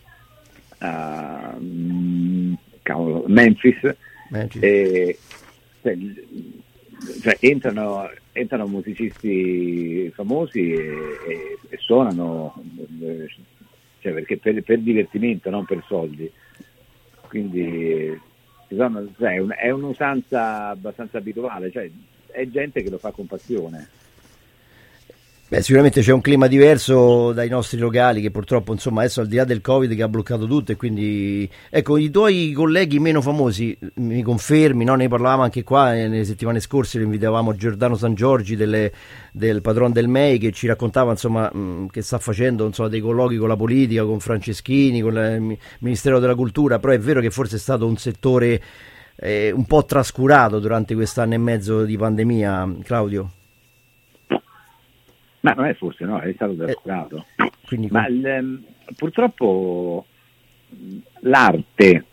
a, mm, cavolo, Memphis, Memphis. e, cioè, cioè, entrano, entrano musicisti famosi e, e- e suonano, eh, cioè, perché per, per divertimento, non per soldi. Quindi ci sono- cioè, è, un- è un'usanza abbastanza abituale, cioè, è gente che lo fa con passione. Beh, sicuramente c'è un clima diverso dai nostri locali che purtroppo, insomma, adesso al di là del Covid che ha bloccato tutto, e quindi ecco, i tuoi colleghi meno famosi, mi confermi, no? Ne parlavamo anche qua eh, nelle settimane scorse, lo invitavamo Giordano San Giorgi delle- del Patron del M E I, che ci raccontava, insomma, mh, che sta facendo, insomma, dei colloqui con la politica, con Franceschini, con il Mi- Ministero della Cultura, però è vero che forse è stato un settore eh, un po' trascurato durante quest'anno e mezzo di pandemia, Claudio. Ma non è forse, no, è stato trascurato. Quindi Ma il, ehm, purtroppo mh, l'arte,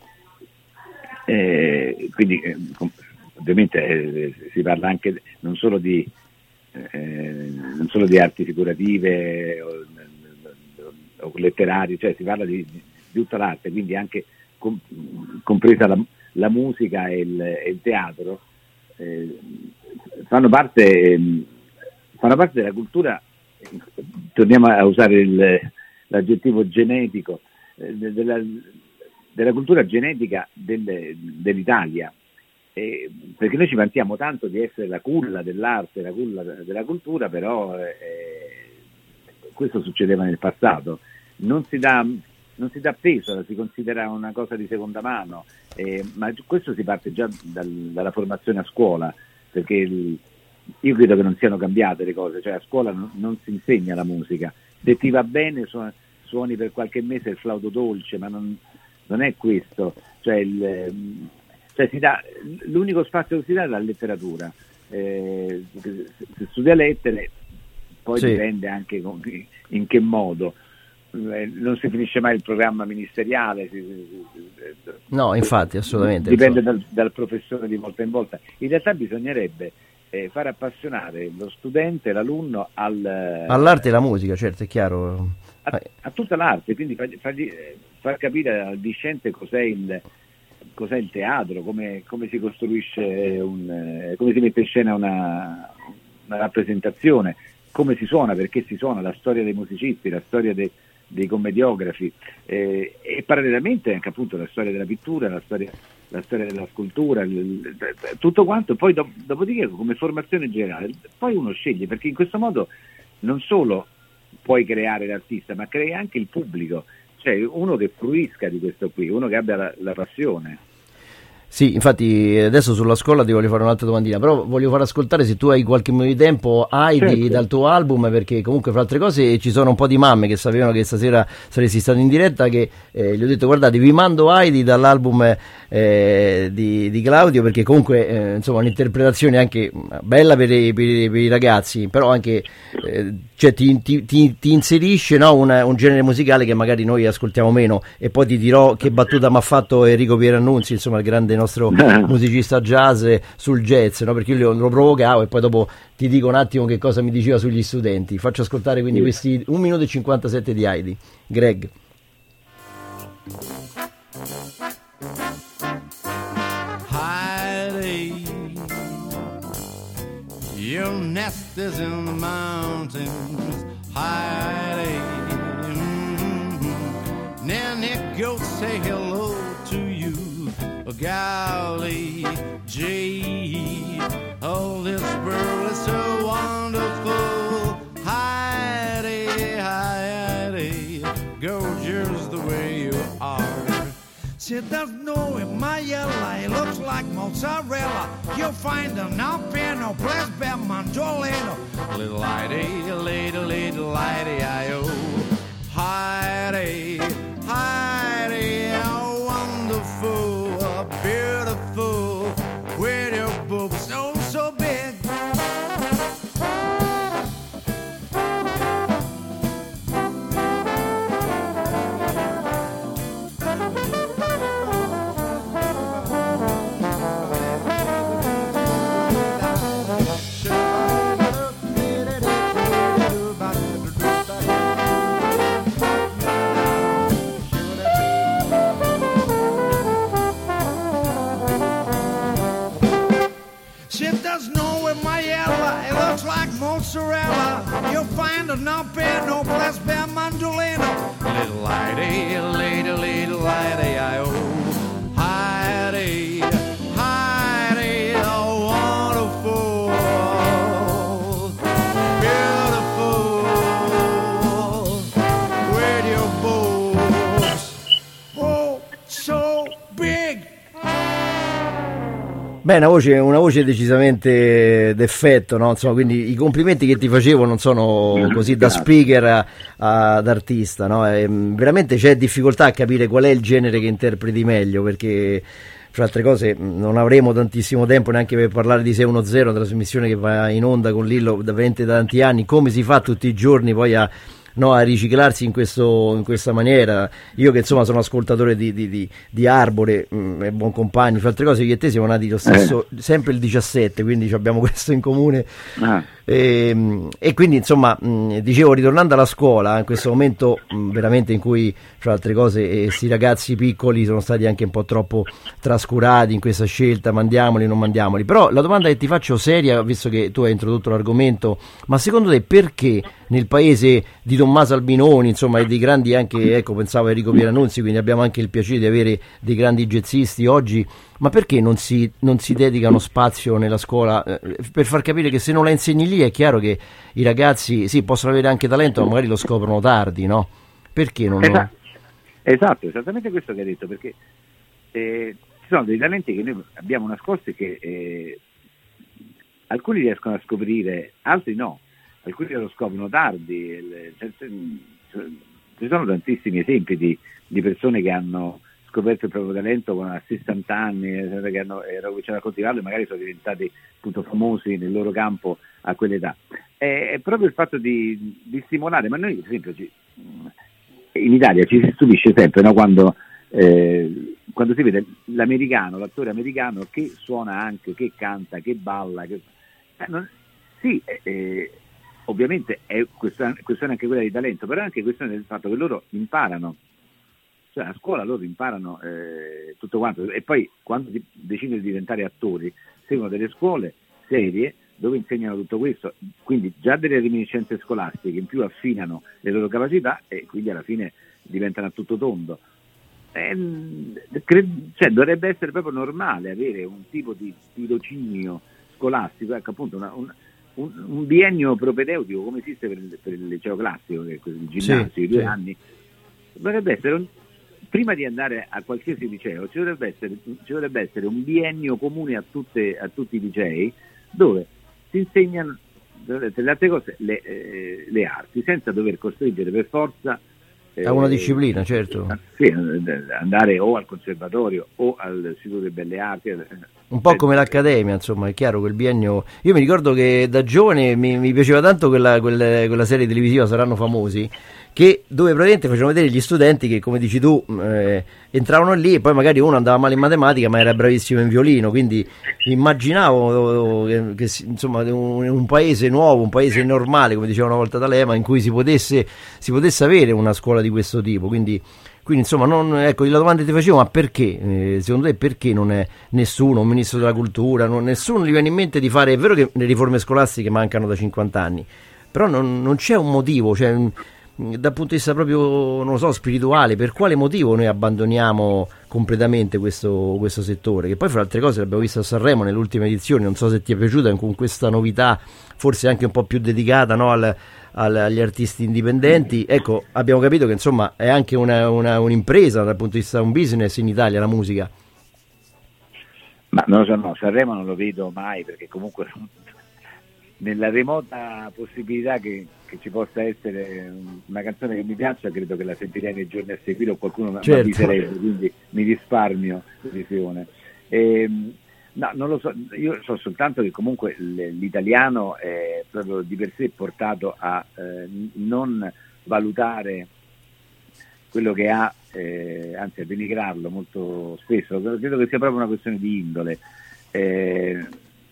eh, quindi eh, com- ovviamente eh, si parla anche non solo di, eh, non solo di arti figurative o, o letterarie, cioè si parla di, di tutta l'arte, quindi anche com- compresa la, la musica e il, e il teatro, eh, fanno parte... ehm, fanno parte della cultura, torniamo a usare il- l'aggettivo genetico, eh, de- della, della cultura genetica del- dell'Italia, eh, perché noi ci vantiamo tanto di essere la culla dell'arte, la culla della cultura, però eh, questo succedeva nel passato, non si dà, non si dà peso, si considera una cosa di seconda mano, eh, ma questo si parte già dal- dalla formazione a scuola, perché il, io credo che non siano cambiate le cose, cioè a scuola non, non si insegna la musica, se ti va bene su- suoni per qualche mese il flauto dolce, ma non, non è questo, cioè, il, ehm, cioè si dà, l'unico spazio che si dà è la letteratura, eh, se se studia lettere poi Sì. dipende anche con- in che modo. Eh, non si finisce mai il programma ministeriale, si- si- si- No, infatti, assolutamente. dipende dal, dal professore di volta in volta. In realtà bisognerebbe eh, far appassionare lo studente, l'alunno al, All'arte e alla musica, certo, è chiaro. a, a tutta l'arte, quindi far, fargli, eh, far capire al discente cos'è il, cos'è il teatro, come, come si costruisce un, eh, come si mette in scena una, una rappresentazione, come si suona, perché si suona, la storia dei musicisti, la storia dei, dei commediografi, eh, e parallelamente anche appunto la storia della pittura, la storia la storia della scultura, il- il- tutto quanto, poi do- dopodiché come formazione generale, poi uno sceglie, perché in questo modo non solo puoi creare l'artista, ma crei anche il pubblico, cioè uno che fruisca di questo qui, uno che abbia la, la passione. Sì, infatti adesso sulla scuola ti voglio fare un'altra domandina, però voglio far ascoltare, se tu hai qualche minuto di tempo, Heidi, Certo. dal tuo album, perché comunque fra altre cose ci sono un po' di mamme che sapevano che stasera saresti stato in diretta, che eh, gli ho detto guardate vi mando Heidi dall'album eh, di, di Claudio, perché comunque eh, insomma un'interpretazione anche bella per i, per i- per i ragazzi, però anche eh, cioè, ti, ti- ti- ti inserisce, no, un, un genere musicale che magari noi ascoltiamo meno, e poi ti dirò che battuta mi ha fatto Enrico Pierannunzi, insomma il grande nostro musicista jazz, sul jazz, no? Perché io lo, lo provocavo e poi dopo ti dico un attimo che cosa mi diceva sugli studenti. Faccio ascoltare quindi questi un minuto e cinquantasette di Heidi. Greg. Heidi, your nest is in the mountains. Heidi, mm-hmm. Nanny goats say hello to you. Golly gee, oh this world is so wonderful. Heidi, Heidi, gorgeous the way you are. She doesn't know if my yellow, it looks like mozzarella. You'll find her now piano, plus bell mandolino. Little Heidi, little, little Heidi, I-oh. Heidi, Heidi, how wonderful, beautiful, with your boobs so, so big. She doesn't know with my yella, it looks like mozzarella. You'll find her no piano, plus bell mandolino. Little Heidi, little, little Heidi, I-oh. Heidi, Heidi, oh wonderful, beautiful, with your boobs, oh so big. Beh, una voce, una voce decisamente d'effetto, no? Insomma, quindi i complimenti che ti facevo non sono così da speaker a- a- ad artista, no? E, mh, veramente c'è difficoltà a capire qual è il genere che interpreti meglio, perché fra altre cose mh, non avremo tantissimo tempo neanche per parlare di sei uno zero, una trasmissione che va in onda con Lillo da veramente tanti anni. Come si fa tutti i giorni poi a no, a riciclarsi in, questo, in questa maniera? Io che insomma sono ascoltatore di, di, di, di Arbore mh, e buon compagno, fra altre cose io e te siamo nati lo stesso, sempre il diciassette, quindi abbiamo questo in comune. Ah. E, e quindi insomma mh, dicevo, ritornando alla scuola in questo momento mh, veramente in cui fra altre cose questi ragazzi piccoli sono stati anche un po' troppo trascurati in questa scelta, mandiamoli non mandiamoli, però la domanda che ti faccio seria, visto che tu hai introdotto l'argomento, ma secondo te perché nel paese di Tommaso Albinoni, insomma, e dei grandi anche, ecco, pensavo a Enrico Pierannunzi, quindi abbiamo anche il piacere di avere dei grandi jazzisti oggi, ma perché non si, non si dedicano spazio nella scuola eh, per far capire che se non la insegni lì è chiaro che i ragazzi sì possono avere anche talento, ma magari lo scoprono tardi, no? Perché non lo... Esatto, esatto, esattamente questo che hai detto, perché eh, ci sono dei talenti che noi abbiamo nascosti che eh, alcuni riescono a scoprire, altri no, alcuni lo scoprono tardi. il- certe- ci sono tantissimi esempi di, di persone che hanno scoperto il proprio talento con sessanta anni, eh, che hanno eh, cominciato a coltivarlo e magari sono diventati appunto famosi nel loro campo a quell'età. È, è proprio il fatto di, di stimolare, ma noi per esempio ci, in Italia ci si stupisce sempre, no? quando, eh, quando si vede l'americano, l'attore americano che suona anche, che canta, che balla, che... Eh, non... sì, eh, ovviamente è questione, questione anche quella di talento, però è anche questione del fatto che loro imparano, cioè a scuola loro imparano eh, tutto quanto, e poi quando di- decidono di diventare attori seguono delle scuole serie dove insegnano tutto questo, quindi già delle reminiscenze scolastiche in più affinano le loro capacità e quindi alla fine diventano a tutto tondo. eh, cre- cioè, dovrebbe essere proprio normale avere un tipo di tirocinio scolastico, ecco appunto una, un, un, un biennio propedeutico come esiste per il, per il liceo classico, che è il ginnasio, Sì, i due sì. anni, dovrebbe essere un, prima di andare a qualsiasi liceo ci dovrebbe essere, ci dovrebbe essere un biennio comune a, tutte, a tutti i licei dove si insegnano tra le altre cose le, eh, le arti senza dover costringere per forza a una disciplina, certo. Sì, andare o al conservatorio o all'Istituto delle Belle Arti. Un po' come l'Accademia, insomma, è chiaro che il biennio... Io mi ricordo che da giovane mi, mi piaceva tanto quella, quella, quella serie televisiva, Saranno Famosi, che dove praticamente facevano vedere gli studenti che, come dici tu, eh, entravano lì e poi magari uno andava male in matematica ma era bravissimo in violino, quindi immaginavo che, che insomma un, un paese nuovo, un paese normale, come diceva una volta D'Alema, in cui si potesse, si potesse avere una scuola di questo tipo, quindi... Quindi insomma, non, ecco, la domanda che ti facevo, ma perché? Eh, secondo te perché non è nessuno, un ministro della cultura, non, nessuno gli viene in mente di fare, è vero che le riforme scolastiche mancano da cinquanta anni, però non, non c'è un motivo, cioè, mh, dal punto di vista proprio, non lo so, spirituale, per quale motivo noi abbandoniamo completamente questo, questo settore, che poi fra altre cose l'abbiamo visto a Sanremo nell'ultima edizione, non so se ti è piaciuta, con questa novità forse anche un po' più dedicata, no, al... agli artisti indipendenti. Ecco, abbiamo capito che insomma è anche una, una, un'impresa dal punto di vista, un business in Italia la musica. Ma non lo so, no, Sanremo non lo vedo mai, perché comunque nella remota possibilità che, che ci possa essere una canzone che mi piaccia, credo che la sentirei nei giorni a seguire o qualcuno mi certo. avviserebbe, quindi mi risparmio la visione. Ehm, No, non lo so, io so soltanto che comunque l'italiano è proprio di per sé portato a eh, non valutare quello che ha, eh, anzi a denigrarlo molto spesso. Credo che sia proprio una questione di indole. Eh,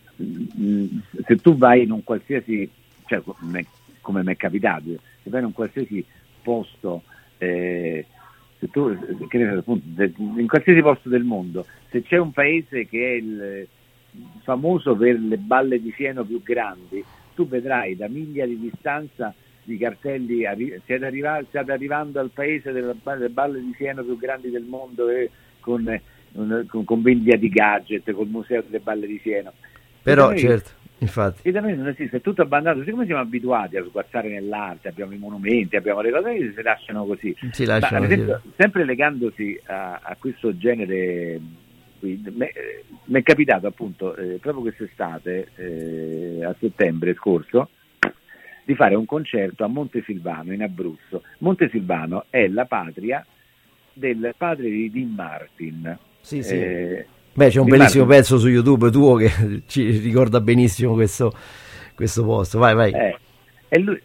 se tu vai in un qualsiasi, cioè come mi è capitato, se vai in un qualsiasi posto, eh, se tu, che ne so, appunto, in qualsiasi posto del mondo, se c'è un paese che è il, famoso per le balle di fieno più grandi, tu vedrai da miglia di distanza di cartelli, arri- siete, arriva- siete arrivando al paese delle balle, balle di fieno più grandi del mondo, eh, con, eh, con, con vendita di gadget, col museo delle balle di fieno. Però noi, certo, infatti. E da noi non esiste, è tutto abbandonato, siccome siamo abituati a sguazzare nell'arte, abbiamo i monumenti, abbiamo le cose che si lasciano così. Si lasciano, Ma, ad esempio, sempre legandosi a, a questo genere, mi è capitato appunto eh, proprio quest'estate, eh, a settembre scorso, di fare un concerto a Montesilvano in Abruzzo. Montesilvano è la patria del padre di Dean Martin. Sì, sì. Eh, Beh, c'è un Dean bellissimo Martin. pezzo su YouTube tuo che ci ricorda benissimo questo, questo posto. Vai, vai. Eh, e lui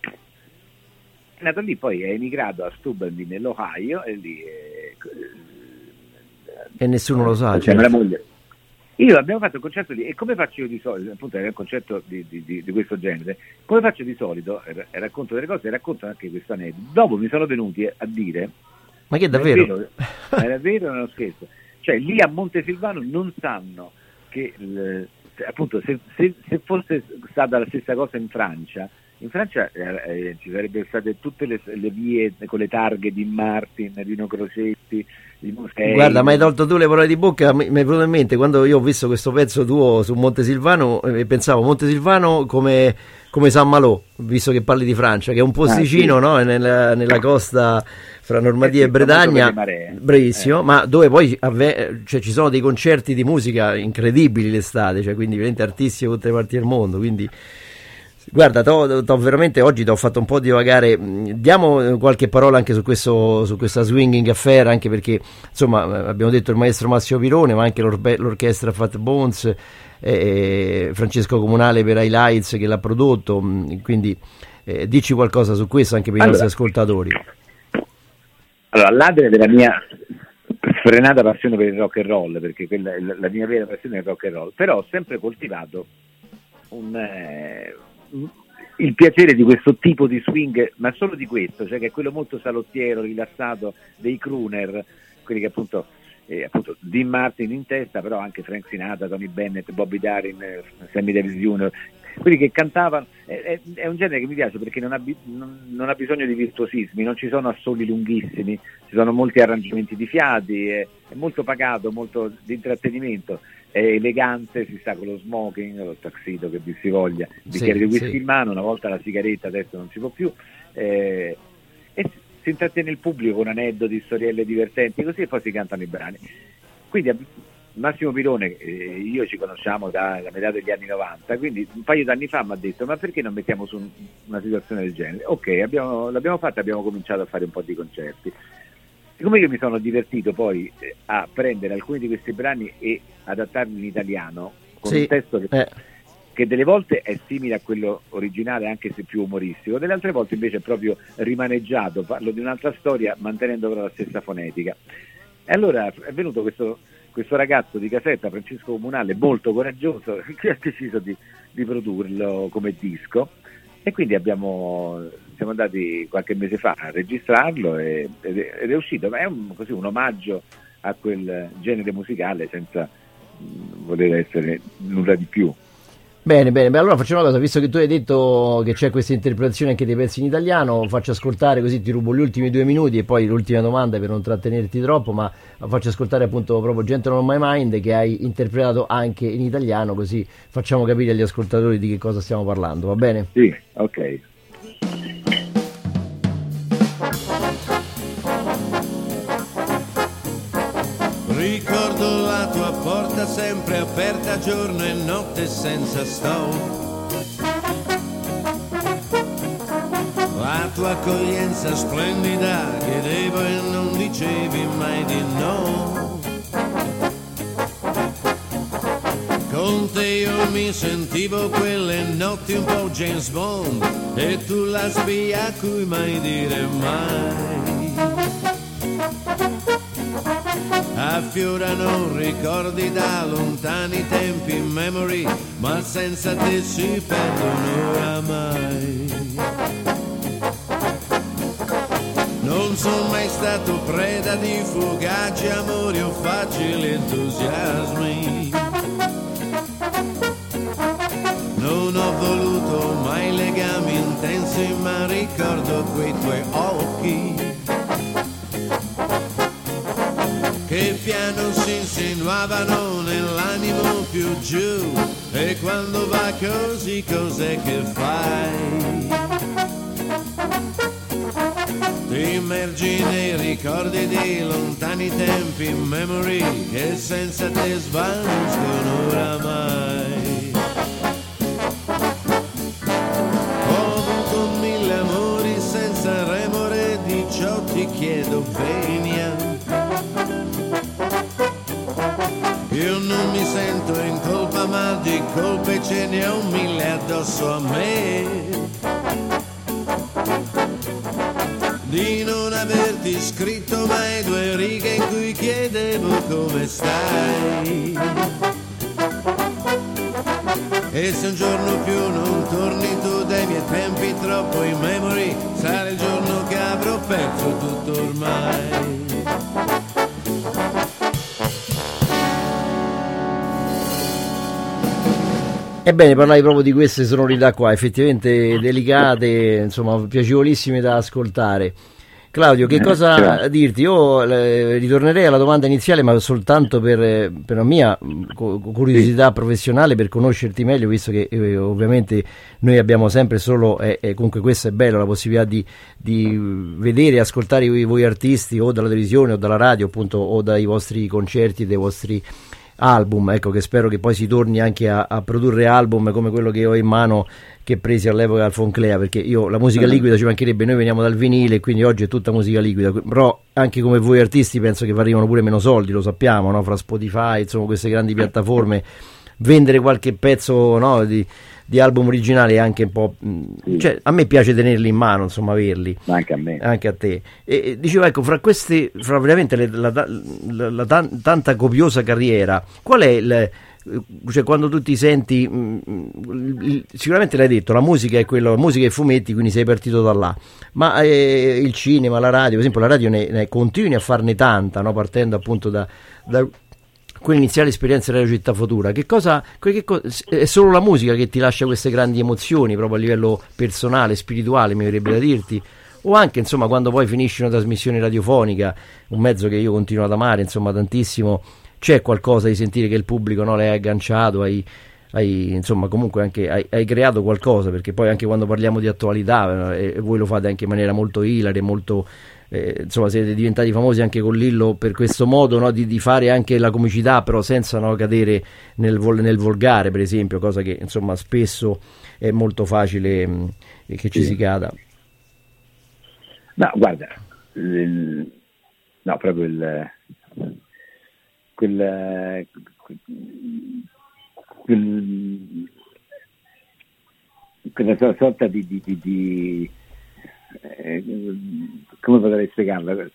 è nato lì, poi è emigrato a Steubenville nell'Ohio e lì è, E nessuno lo sa. insieme alla Certo. moglie. Io abbiamo fatto il concerto lì, e come faccio io di solito, appunto era un concerto di, di, di, di questo genere, come faccio di solito, e racconto delle cose e racconto anche questo aneddoto. Dopo mi sono venuti a dire: Ma che è ma davvero? vero? Era vero o non scherzo? Cioè lì a Montesilvano non sanno che il- appunto se, se, se fosse stata la stessa cosa in Francia, in Francia eh, eh, ci sarebbero state tutte le, le vie con le targhe di Martin, Rino Crocetti, i musei. Guarda, mi hai tolto tu le parole di bocca, mi mi è venuto in mente quando io ho visto questo pezzo tuo su Montesilvano e pensavo Montesilvano come, come San Malò, visto che parli di Francia, che è un posticino, Ah, sì. no? nella, nella costa fra Normandia Eh sì, e Bretagna, famoso per le maree. bravissimo, Eh. ma dove poi avve- cioè, ci sono dei concerti di musica incredibili l'estate, cioè, quindi veramente artisti da tutte le parti del mondo, quindi... Guarda, t'ho, t'ho veramente oggi ti ho fatto un po' divagare. Mh, Diamo qualche parola anche su questo, su questa swinging affair, anche perché insomma eh, abbiamo detto il maestro Massimo Pirone, ma anche l'orbe- l'orchestra Fat Bones, eh, eh, Francesco Comunale per Highlights che l'ha prodotto, mh, quindi eh, dici qualcosa su questo anche per i Allora. nostri ascoltatori. Allora, al ladre della mia sfrenata passione per il rock and roll, perché quella è la, la mia vera passione è il rock and roll, però ho sempre coltivato un, eh, un- il piacere di questo tipo di swing, ma solo di questo, cioè che è quello molto salottiero, rilassato dei crooner, quelli che appunto, eh, appunto Dean Martin in testa, però anche Frank Sinatra, Tony Bennett, Bobby Darin, eh, Sammy Davis junior, quelli che cantavano, è, è, è un genere che mi piace perché non ha, bi- non, non ha bisogno di virtuosismi, non ci sono assoli lunghissimi, ci sono molti arrangiamenti di fiati, è, è molto pagato, molto di intrattenimento, è elegante, si sta con lo smoking, lo tuxedo che vi si voglia, il bicchiere Sì, di whisky sì. in mano, una volta la sigaretta, adesso non si può più, eh, e si intrattiene il pubblico con aneddoti, storielle divertenti, così, e poi si cantano i brani. Quindi ab- Massimo Pirone, eh, io ci conosciamo dalla metà degli anni novanta, quindi un paio d'anni fa mi ha detto: ma perché non mettiamo su un- una situazione del genere? Ok, abbiamo, l'abbiamo fatta, abbiamo cominciato a fare un po' di concerti. Siccome io mi sono divertito poi eh, a prendere alcuni di questi brani e adattarli in italiano con Sì, un testo che, eh. che delle volte è simile a quello originale, anche se più umoristico, delle altre volte invece è proprio rimaneggiato, parlo di un'altra storia mantenendo però la stessa fonetica. E allora è venuto questo, questo ragazzo di Caserta, Francesco Comunale, molto coraggioso, che ha deciso di, di produrlo come disco, e quindi abbiamo, siamo andati qualche mese fa a registrarlo e, ed, è, ed è uscito, ma è un, così, un omaggio a quel genere musicale senza mh, voler essere nulla di più. Bene, bene, beh, allora facciamo una cosa, visto che tu hai detto che c'è questa interpretazione anche dei pezzi in italiano, faccio ascoltare, così ti rubo gli ultimi due minuti e poi l'ultima domanda per non trattenerti troppo, ma faccio ascoltare appunto proprio Gentle on My Mind, che hai interpretato anche in italiano, così facciamo capire agli ascoltatori di che cosa stiamo parlando, va bene? Sì, ok. Ricordo la tua porta sempre aperta giorno e notte senza stop. La tua accoglienza splendida chiedevo e non dicevi mai di no. Con te io mi sentivo quelle notti un po' James Bond e tu la spia a cui mai dire mai. Affiorano ricordi da lontani tempi in memory, ma senza te si perdono oramai. Non sono mai stato preda di fugaci amori o facili entusiasmi. Non ho voluto mai legami intensi, ma ricordo quei tuoi occhi che piano si insinuavano nell'animo più giù. E quando va così cos'è che fai? Ti immergi nei ricordi di lontani tempi in memory che senza te svaniscono oramai. Ho avuto mille amori senza remore, di ciò ti chiedo venia. Io non mi sento in colpa, ma di colpe ce ne ho mille addosso a me. Di non averti scritto mai due righe in cui chiedevo come stai. E se un giorno più non torni tu dai miei tempi troppo in memory, sarà il giorno che avrò perso tutto ormai. Ebbene, parlavi proprio di queste sonorità qua, effettivamente delicate, insomma, piacevolissime da ascoltare. Claudio, che cosa dirti? Io eh, ritornerei alla domanda iniziale, ma soltanto per, per la mia co- curiosità professionale, per conoscerti meglio, visto che eh, ovviamente noi abbiamo sempre solo, e eh, eh, comunque questo è bello, la possibilità di, di vedere e ascoltare voi, voi artisti o dalla televisione o dalla radio, appunto, o dai vostri concerti, dai vostri album, ecco, che spero che poi si torni anche a, a produrre album come quello che ho in mano, che presi all'epoca al Fonclea, perché io la musica liquida ci mancherebbe, noi veniamo dal vinile, quindi oggi è tutta musica liquida, però anche come voi artisti penso che vi arrivano pure meno soldi, lo sappiamo, no? Fra Spotify, insomma, queste grandi piattaforme, vendere qualche pezzo, no, di, di album originali è anche un po', Sì. cioè a me piace tenerli in mano, insomma, averli, Ma anche a me. anche a te. E, e dicevo, ecco, fra queste, fra veramente le- la, la- la- la tan- tanta copiosa carriera, qual è il, cioè quando tu ti senti, mh, il- il- sicuramente l'hai detto, la musica è quello, la musica e i fumetti, quindi sei partito da là, ma eh, il cinema, la radio, per esempio la radio ne, ne continui a farne tanta, no? Partendo appunto da, da quell'iniziale esperienza della Città Futura, che cosa, che co- è solo la musica che ti lascia queste grandi emozioni proprio a livello personale, spirituale, mi verrebbe da dirti, o anche insomma quando poi finisci una trasmissione radiofonica, un mezzo che io continuo ad amare insomma tantissimo, c'è qualcosa di sentire che il pubblico, no, l'hai agganciato, hai, hai insomma comunque anche hai, hai creato qualcosa, perché poi anche quando parliamo di attualità eh, e voi lo fate anche in maniera molto ilare, molto eh, insomma siete diventati famosi anche con Lillo per questo modo, no, di, di fare anche la comicità però senza, no, cadere nel, vol- nel volgare, per esempio, cosa che insomma spesso è molto facile mh, che ci sì. si cada. No, guarda, il, no, proprio il quel, quel quella sorta di, di, di, di eh, come potrei spiegarla,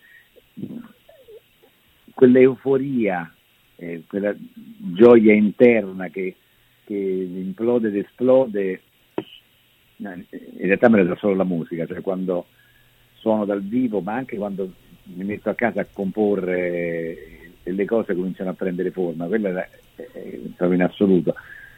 quell'euforia, eh, quella gioia interna che, che implode ed esplode, in realtà me la dà solo la musica, cioè quando suono dal vivo, ma anche quando mi metto a casa a comporre e le cose cominciano a prendere forma, quella è, è proprio in assoluto.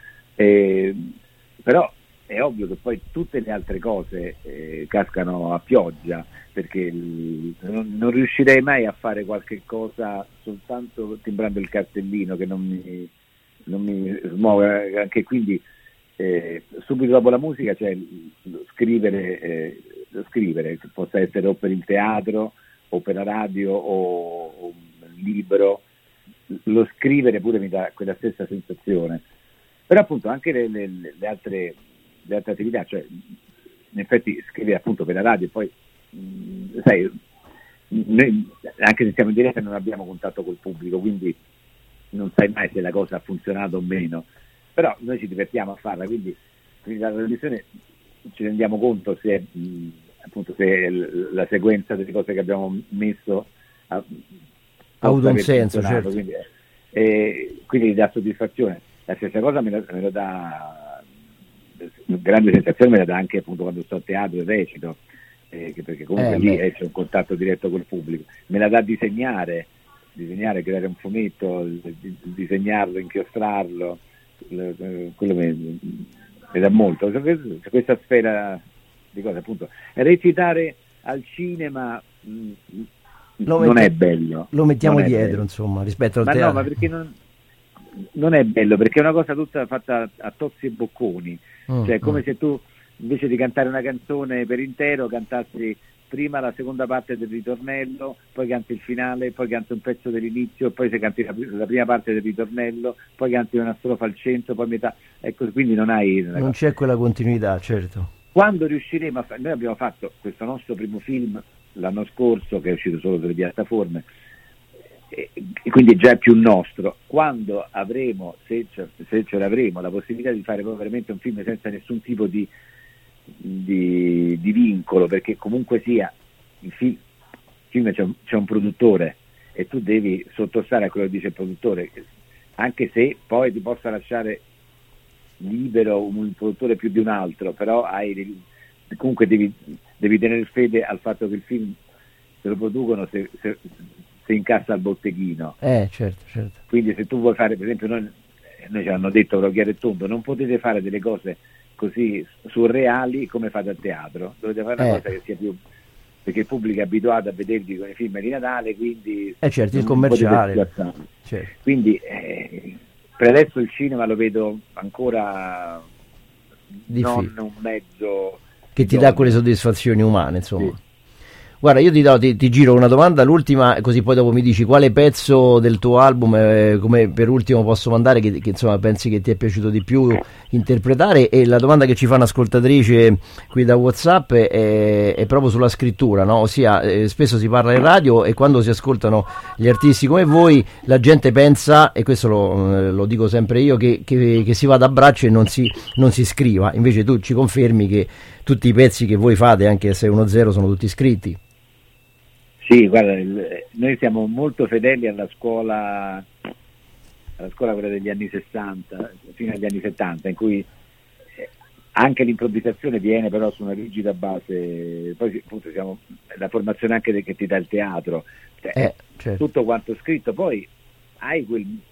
Eh, però è ovvio che poi tutte le altre cose eh, cascano a pioggia, perché il, non, non riuscirei mai a fare qualche cosa soltanto timbrando il cartellino che non mi, non mi smuove, anche quindi eh, subito dopo la musica c'è lo scrivere, eh, lo scrivere, che possa essere o per il teatro o per la radio o, o un libro, lo scrivere pure mi dà quella stessa sensazione. Però appunto anche le, le, le altre le altre attività, cioè in effetti scrivere appunto per la radio, poi mh, sai, noi anche se siamo in diretta non abbiamo contatto col pubblico, quindi non sai mai se la cosa ha funzionato o meno, però noi ci divertiamo a farla, quindi, quindi la televisione ci rendiamo conto se mh, appunto se l- la sequenza delle cose che abbiamo messo ha, ha avuto un senso, certo. Quindi, eh, quindi dà soddisfazione. La stessa cosa me lo, me lo dà, grande sensazione me la dà anche appunto quando sto a teatro e recito, eh, che perché comunque eh, lì beh. eh, c'è un contatto diretto col pubblico, me la dà disegnare, disegnare, creare un fumetto, disegnarlo, inchiostrarlo, quello mi, mi dà molto. C'è questa sfera di cose, appunto. Recitare al cinema mh, lo non mette- è bello. Lo mettiamo non è dietro, bello. insomma, rispetto al Ma teatro. no, ma perché non, non è bello, perché è una cosa tutta fatta a tozzi e bocconi, Mm, cioè è come mm. se tu invece di cantare una canzone per intero cantassi prima la seconda parte del ritornello, poi canti il finale, poi canti un pezzo dell'inizio, poi se canti la, la prima parte del ritornello, poi canti una strofa al centro, poi metà, ecco, quindi non hai Non c'è quella continuità, certo. quando riusciremo a fare, noi abbiamo fatto questo nostro primo film l'anno scorso che è uscito solo sulle piattaforme e, e quindi già è più nostro. Quando avremo, se ce, se ce l'avremo, la possibilità di fare proprio veramente un film senza nessun tipo di, di, di vincolo, perché comunque sia il film, il film c'è, un, c'è un produttore e tu devi sottostare a quello che dice il produttore, anche se poi ti possa lasciare libero un produttore più di un altro, però hai devi, comunque devi, devi tenere fede al fatto che il film se lo producono se, se, se incassa al botteghino. Eh, certo, certo. Quindi se tu vuoi fare, per esempio noi, noi ci hanno detto proprio chiaro e tondo, non potete fare delle cose così surreali come fate a teatro, dovete fare una Eh. cosa che sia più, perché il pubblico è abituato a vedervi con i film di Natale, quindi Eh certo, il non commerciale. potete spiazzarli. Certo. Quindi eh, per adesso il cinema lo vedo ancora Difficile. non un mezzo Che ti dà quelle soddisfazioni umane, insomma. Sì. Guarda, io ti, do, ti, ti giro una domanda, l'ultima, così poi dopo mi dici quale pezzo del tuo album, eh, come per ultimo posso mandare, che, che insomma pensi che ti è piaciuto di più interpretare, e la domanda che ci fa un'ascoltatrice qui da WhatsApp è, è proprio sulla scrittura, no? Ossia, eh, spesso si parla in radio e quando si ascoltano gli artisti come voi, la gente pensa, e questo lo, eh, lo dico sempre io, che, che, che si vada a braccio e non si, non si scriva, invece tu ci confermi che tutti i pezzi che voi fate, anche sei uno zero, sono tutti scritti. Sì, guarda, il, noi siamo molto fedeli alla scuola, alla scuola quella degli anni sessanta, fino agli anni settanta, in cui eh, anche l'improvvisazione viene però su una rigida base, poi appunto siamo la formazione anche de, che ti dà il teatro, cioè, Eh, certo. tutto quanto scritto, poi hai quel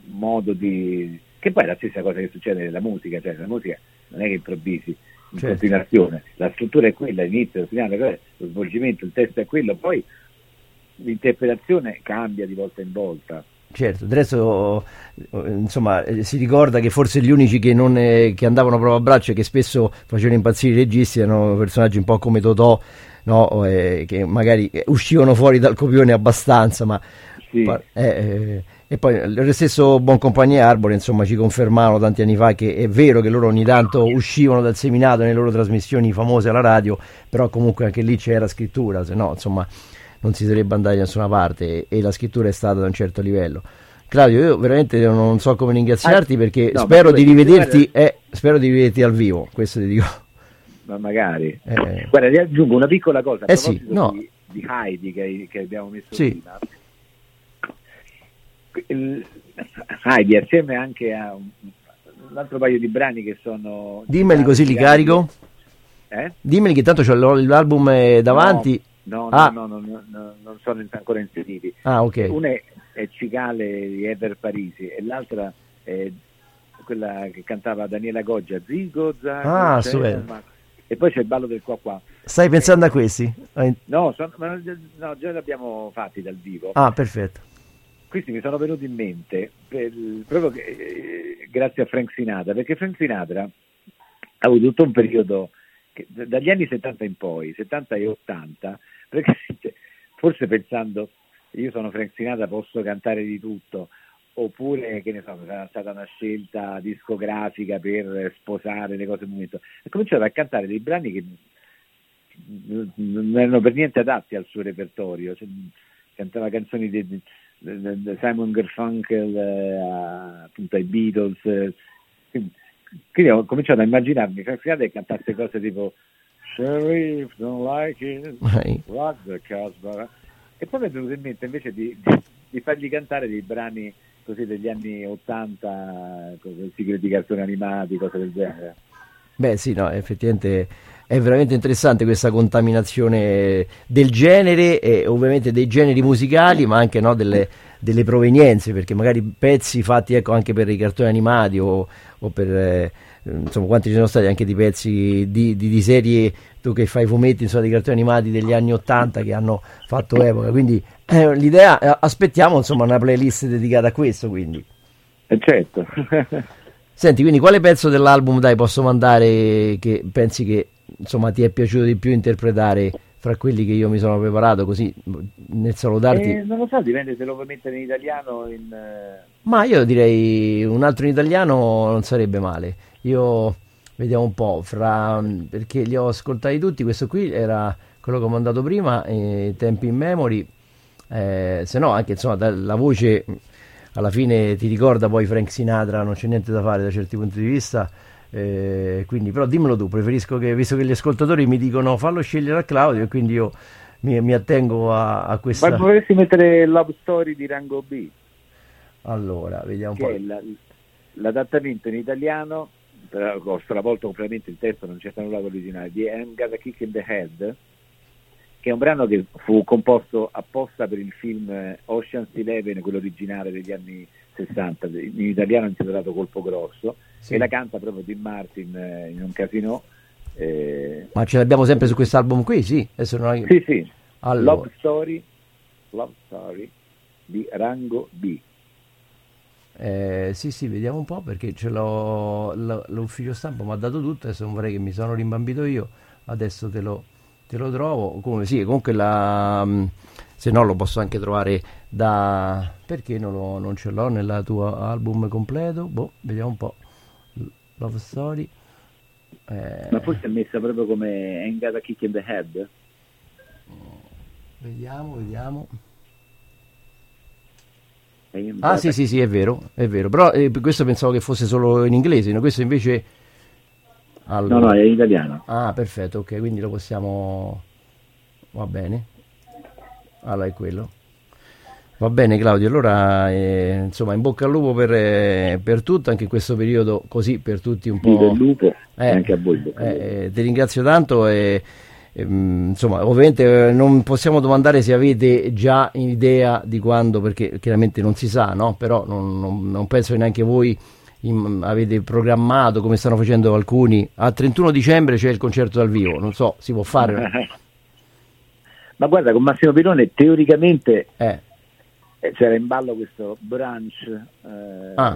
modo di... che poi è la stessa cosa che succede nella musica, cioè la musica non è che improvvisi in Certo. continuazione, la struttura è quella, l'inizio, il finale, lo svolgimento, il testo è quello, poi l'interpretazione cambia di volta in volta. Certo, adesso insomma eh, si ricorda che forse gli unici che, non, eh, che andavano proprio a braccio e che spesso facevano impazzire i registi erano personaggi un po' come Totò, no? Eh, che magari uscivano fuori dal copione abbastanza, ma Sì. pa- eh, eh, e poi lo stesso Boncompagnia e Arbore insomma ci confermavano tanti anni fa che è vero che loro ogni tanto uscivano dal seminato nelle loro trasmissioni famose alla radio, però comunque anche lì c'era scrittura, se no insomma non si sarebbe andati da nessuna parte, e, e la scrittura è stata da un certo livello. Claudio, io veramente non so come ringraziarti, Ah, perché no, spero ma di tu- rivederti eh, spero di rivederti al vivo, questo ti dico. Ma magari. Eh. Guarda, ti aggiungo una piccola cosa. A Eh sì, proposito no. di, di Heidi che, che abbiamo messo Sì. prima. Il- Heidi assieme anche a un, un altro paio di brani che sono... Dimmeli così li carico. Eh? Dimmeli che tanto c'ho l- l'album eh, davanti. No, no, Ah. no, no, no, no, non sono ancora inseriti. Ah, ok. Una è, è Cicale di Ever Parisi e l'altra è quella che cantava Daniela Goggia, Zigo, Zago, Ah, C'è, stupendo. ma- e poi c'è il ballo del qua qua. Stai pensando a questi? Eh, No, sono- ma- no, già li abbiamo fatti dal vivo. Ah, perfetto. Questi mi sono venuti in mente per- proprio che, eh, grazie a Frank Sinatra, perché Frank Sinatra ha avuto tutto un periodo che, d- dagli anni settanta in poi, settanta e ottanta, perché forse pensando io sono Frank Sinatra, posso cantare di tutto, oppure che ne so, sarà stata una scelta discografica per sposare le cose del momento, ha cominciato a cantare dei brani che non erano per niente adatti al suo repertorio, cioè, cantava canzoni di, di- di Simon Garfunkel, eh, a- appunto ai Beatles, eh, quindi, quindi ho cominciato a immaginarmi Frank Sinatra che cantasse cose tipo Sheriff don't like it, Vai. rock the Casbah, e poi mi è venuto in mente invece di, di, di fargli cantare dei brani così degli anni ottanta, cose, sigli di cartoni animati, cose del genere. Beh sì, no, effettivamente è veramente interessante questa contaminazione del genere e ovviamente dei generi musicali, ma anche, no, delle, delle provenienze, perché magari pezzi fatti, ecco, anche per i cartoni animati o, o per eh, insomma, quanti ci sono stati anche di pezzi di, di, di serie, tu che fai fumetti, insomma, di cartoni animati degli anni ottanta che hanno fatto epoca, quindi eh, l'idea, eh, aspettiamo insomma una playlist dedicata a questo, quindi. Eh, certo. Senti, quindi quale pezzo dell'album dai posso mandare che pensi che insomma ti è piaciuto di più interpretare fra quelli che io mi sono preparato, così nel salutarti? Eh, non lo so, dipende se lo vuoi mettere in italiano o in... eh, Ma io direi un altro in italiano non sarebbe male. Io vediamo un po', fra perché li ho ascoltati tutti, questo qui era quello che ho mandato prima, eh, Tempi in Memory, eh, se no anche insomma da- la voce alla fine ti ricorda poi Frank Sinatra, non c'è niente da fare da certi punti di vista, eh, quindi però dimmelo tu, preferisco che, visto che gli ascoltatori mi dicono fallo scegliere a Claudio, e quindi io mi, mi attengo a, a questa. Ma vorresti mettere Love Story di Rango B, Allora, vediamo un che po'. è la- l'adattamento in italiano, però ho stravolto completamente il testo, non c'è nulla originale, di I'm Got a Kick in the Head, che è un brano che fu composto apposta per il film eh, Ocean's Eleven, quello originale degli anni sessanta, in italiano intitolato Colpo Grosso, Sì. e la canta proprio Dean Martin eh, in un casino. eh, Ma ce l'abbiamo sempre su quest'album qui, sì? Adesso non ho- Sì, sì. Allora. Love Story, Love Story di Rango B. Eh, sì, sì, vediamo un po', perché ce l'ho, l- l'ufficio stampa mi ha dato tutto, adesso non vorrei che mi sono rimbambito io, adesso te lo, te lo trovo, come sì, comunque la, mh, se no lo posso anche trovare da, perché non, lo- non ce l'ho nella tua album completo, boh, vediamo un po', L- Love Story, eh, Ma forse è messa proprio come Ain't Got a Kick in the Head. vediamo, vediamo. Ain't Ah Got sì a- sì sì, è vero, è vero, però eh, questo pensavo che fosse solo in inglese, no? Questo invece... Allora. No, no, è in italiano. Ah, perfetto, ok, quindi lo possiamo... Va bene. Allora è quello. Va bene Claudio, allora eh, insomma in bocca al lupo per, eh, per tutto, anche in questo periodo così per tutti un po'... Viva il lupo, Eh, e anche a voi. bocca al lupo. eh, eh, ti ringrazio tanto e, ehm, insomma, ovviamente eh, non possiamo domandare se avete già idea di quando, perché chiaramente non si sa, no? Però non, non, non penso che neanche voi in, avete programmato, come stanno facendo alcuni. Al trentuno dicembre c'è il concerto dal vivo, non so, si può fare? Ma guarda, con Massimo Pirone teoricamente eh. eh, c'era in ballo questo brunch, eh, ah.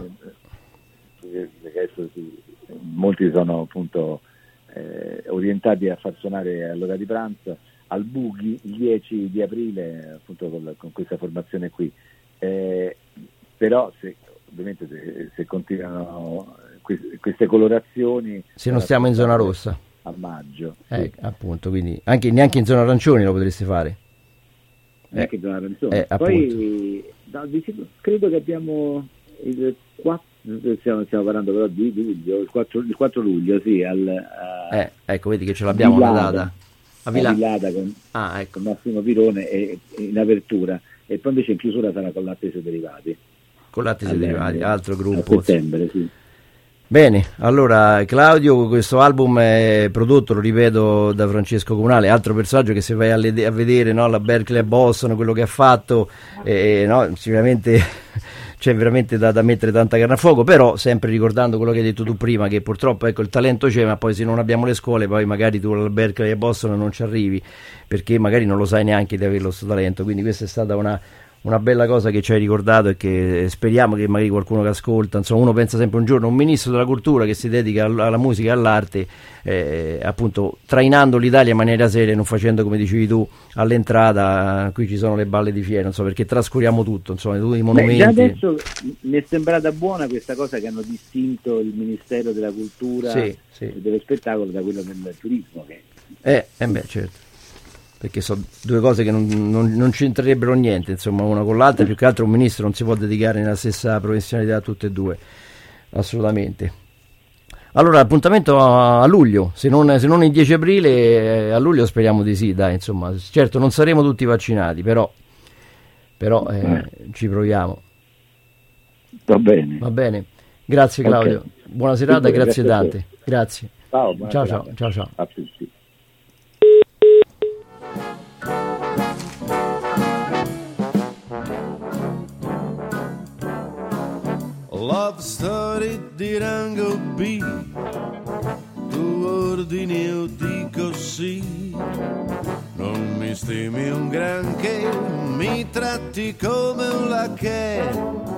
che adesso sì, molti sono appunto eh, orientati a far suonare all'ora di pranzo al Bughi il dieci di aprile, appunto con, con questa formazione qui. Eh, però se, ovviamente se, se continuano queste, queste colorazioni, se non stiamo in zona rossa a maggio, eh, sì. appunto, quindi anche neanche in zona arancioni lo potreste fare, neanche eh, in zona arancioni. Eh, poi no, credo che abbiamo il quattro, stiamo, stiamo parlando però di luglio, il quattro, il quattro luglio, sì, al, a, eh, ecco, vedi che ce l'abbiamo una data a Villa- Villada con, ah, ecco. con Massimo Pirone e, e in apertura, e poi invece in chiusura sarà con Lattesi Derivati. Con Lattesi Derivati, altro gruppo. A settembre, sì. Bene, allora Claudio, questo album è prodotto, lo ripeto, da Francesco Comunale, altro personaggio che se vai a, le- a vedere, no, la Berkeley a Boston, quello che ha fatto, eh, no, sicuramente c'è veramente da, da mettere tanta carne a fuoco, però sempre ricordando quello che hai detto tu prima, che purtroppo ecco il talento c'è, ma poi se non abbiamo le scuole poi magari tu alla Berkeley a Boston non ci arrivi, perché magari non lo sai neanche di averlo sto talento, quindi questa è stata una... una bella cosa che ci hai ricordato e che speriamo che magari qualcuno che ascolta, insomma, uno pensa sempre un giorno un ministro della cultura che si dedica alla musica e all'arte, eh, appunto trainando l'Italia in maniera seria, non facendo come dicevi tu all'entrata qui ci sono le balle di fiera, insomma, perché trascuriamo tutto, insomma, tutti i monumenti. Beh, già adesso mi è sembrata buona questa cosa che hanno distinto il Ministero della Cultura sì, sì. e dello spettacolo da quello del turismo, che... eh, eh beh, certo, perché sono due cose che non, non, non c'entrerebbero niente, insomma, una con l'altra. Più che altro un ministro non si può dedicare nella stessa professionalità a tutte e due, assolutamente. Allora, appuntamento a, a luglio, se non, se non il dieci aprile, eh, a luglio speriamo di sì, dai, insomma, certo non saremo tutti vaccinati, però, però eh, ci proviamo. Va bene. Va bene, grazie Claudio, okay. Buona serata, Tutto, grazie, grazie tante, grazie. Ciao, ciao, ciao, ciao, ciao. A tutti. Love story di rango B, tu ordini io dico sì, non mi stimi un granché, mi tratti come un lacchè,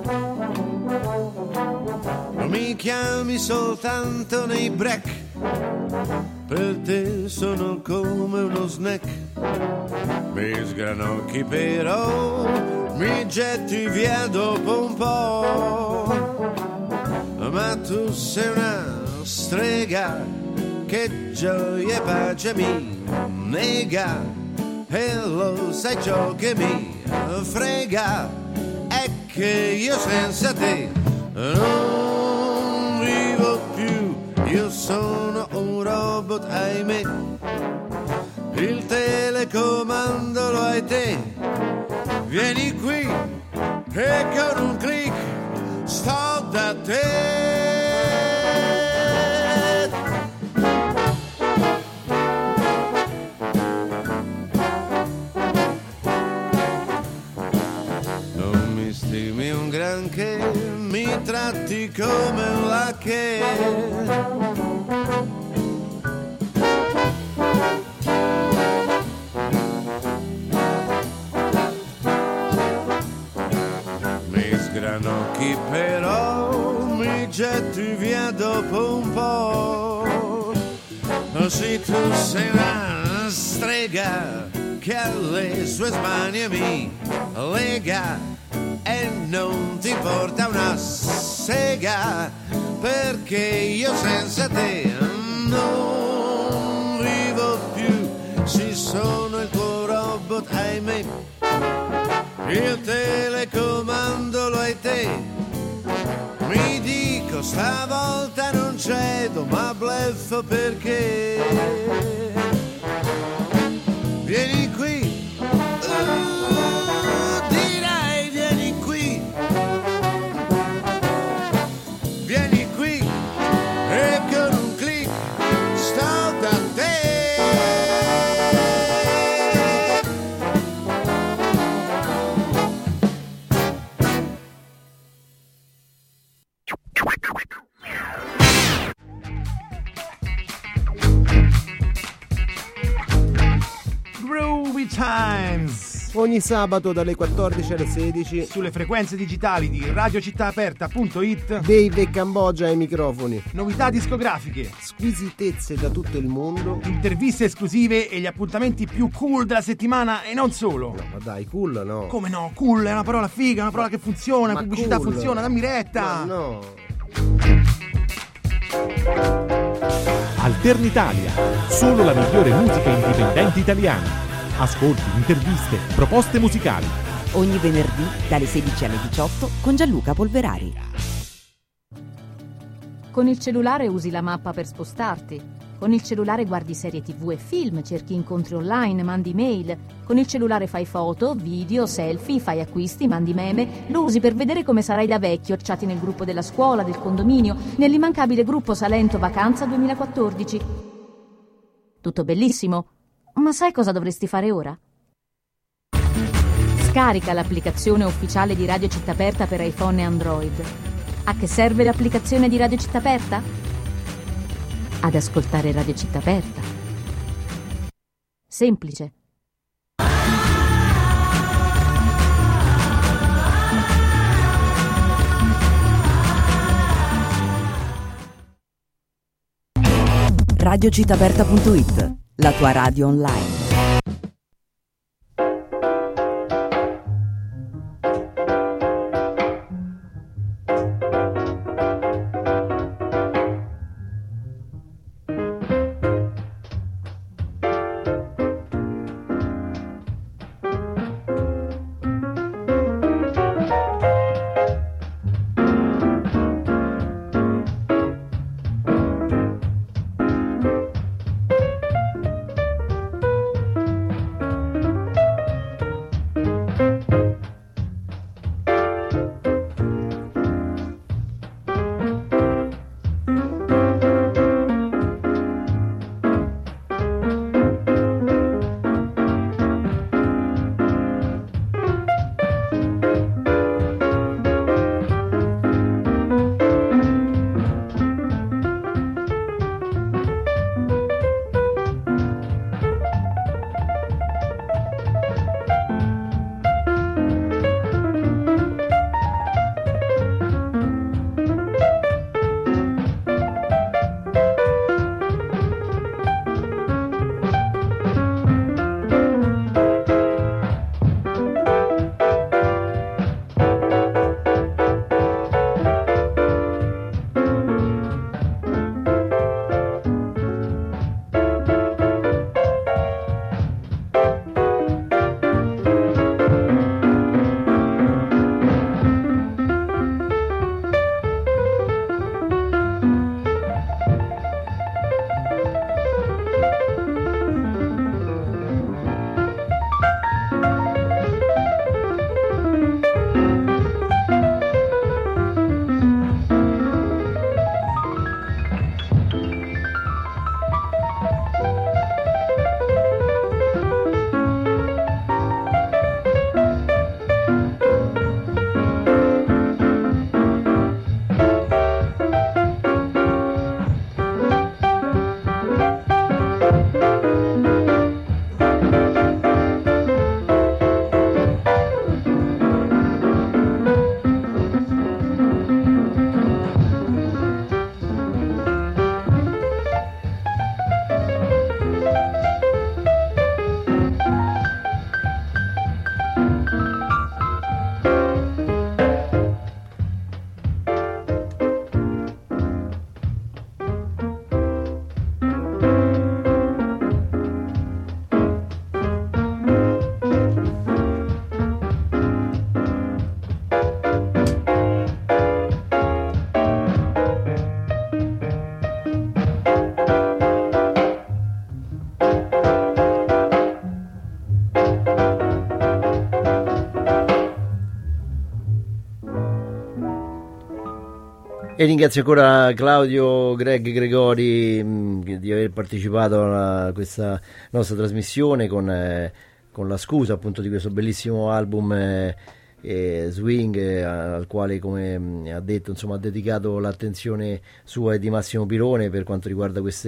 mi chiami soltanto nei break, per te sono come uno snack, mi sgranocchi però, mi getti via dopo un po'. Ma tu sei una strega che gioia e pace mi nega, e lo sai ciò che mi frega è che io senza te non vivo più, io sono un robot, ahimè, il telecomando lo hai te, vieni qui e con un click sto da te. Non mi stimi un granché, mi tratti come un lacchè, granocchi però mi getti via dopo un po'. Sì, tu sei una strega che alle sue smanie mi lega e non ti importa una sega, perché io senza te non vivo più, sì sono il tuo robot, ahimè, il telecomando lo hai te, mi dico stavolta non cedo, ma bluffo perché vieni qui, uh, direi vieni qui, vieni qui e con un click sto da te. Times. Ogni sabato dalle quattordici alle sedici sulle frequenze digitali di radio città aperta punto it. Dave e Cambogia ai microfoni. Novità discografiche, squisitezze da tutto il mondo, interviste esclusive e gli appuntamenti più cool della settimana e non solo. No, ma dai, cool no. Come no? Cool è una parola figa, una parola che funziona, ma pubblicità cool. funziona, dammi retta. Ma no. Alternitalia, solo la migliore musica indipendente italiana. Ascolti, interviste, proposte musicali. Ogni venerdì dalle sedici alle diciotto con Gianluca Polverari. Con il cellulare usi la mappa per spostarti. Con il cellulare guardi serie tv e film, cerchi incontri online, mandi mail. Con il cellulare fai foto, video, selfie, fai acquisti, mandi meme. Lo usi per vedere come sarai da vecchio, chatti nel gruppo della scuola, del condominio, nell'immancabile gruppo Salento Vacanza duemilaquattordici. Tutto bellissimo, ma sai cosa dovresti fare ora? Scarica l'applicazione ufficiale di Radio Città Aperta per iPhone e Android. A che serve l'applicazione di Radio Città Aperta? Ad ascoltare Radio Città Aperta. Semplice. radio città aperta punto it, la tua radio online. E ringrazio ancora Claudio Greg Gregori mh, di aver partecipato a questa nostra trasmissione con, eh, con la scusa appunto di questo bellissimo album eh, eh, Swing eh, al quale, come mh, ha detto, insomma, ha dedicato l'attenzione sua e di Massimo Pirone per quanto riguarda queste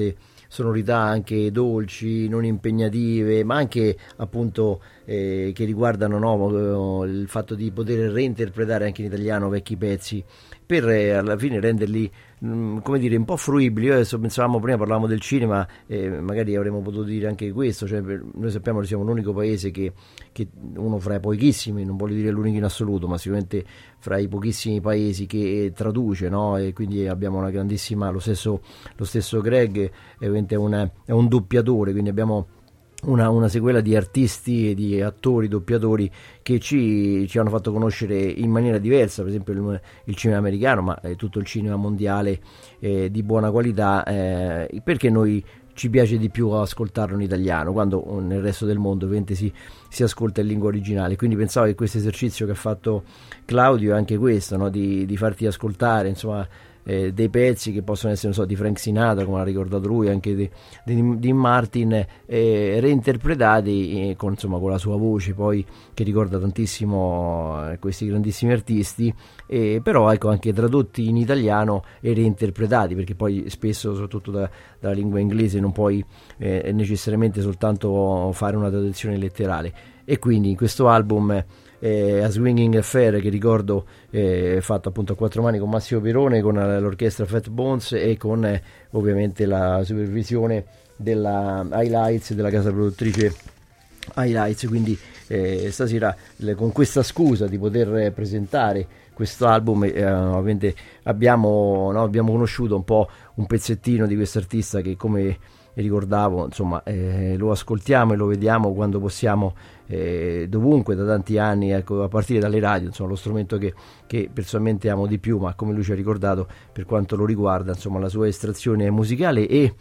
sonorità anche dolci, non impegnative, ma anche appunto eh, che riguardano, no, il fatto di poter reinterpretare anche in italiano vecchi pezzi per eh, alla fine renderli mh, come dire un po' fruibili. Io adesso pensavamo, prima parlavamo del cinema, eh, magari avremmo potuto dire anche questo, cioè per, noi sappiamo che siamo l'unico paese che, che uno fra i pochissimi, non voglio dire l'unico in assoluto, ma sicuramente fra i pochissimi paesi che traduce, no? E quindi abbiamo una grandissima, lo stesso, lo stesso Greg è, è, una, è un doppiatore, quindi abbiamo Una, una sequela di artisti e di attori, doppiatori che ci, ci hanno fatto conoscere in maniera diversa, per esempio il, il cinema americano, ma eh, tutto il cinema mondiale eh, di buona qualità, eh, perché noi ci piace di più ascoltarlo in italiano, quando nel resto del mondo ovviamente si, si ascolta in lingua originale. Quindi pensavo che questo esercizio che ha fatto Claudio è anche questo, no? di, di farti ascoltare, insomma, Eh, dei pezzi che possono essere, non so, di Frank Sinatra, come ha ricordato lui, anche di, di, di Martin, eh, reinterpretati eh, con, insomma, con la sua voce poi che ricorda tantissimo eh, questi grandissimi artisti, eh, però ecco anche tradotti in italiano e reinterpretati, perché poi spesso, soprattutto da, dalla lingua inglese, non puoi eh, necessariamente soltanto fare una traduzione letterale. E quindi in questo album Eh, A Swinging Affair, che ricordo eh, fatto appunto a quattro mani con Massimo Perone, con l'orchestra Fat Bones e con eh, ovviamente la supervisione della Highlights, della casa produttrice Highlights. Quindi eh, stasera le, con questa scusa di poter eh, presentare questo album eh, ovviamente abbiamo, no, abbiamo conosciuto un po' un pezzettino di questo artista che, come ricordavo, insomma, eh, lo ascoltiamo e lo vediamo quando possiamo, eh, dovunque, da tanti anni, ecco, a partire dalle radio, insomma, lo strumento che, che personalmente amo di più, ma come lui ci ha ricordato, per quanto lo riguarda, insomma, la sua estrazione musicale e,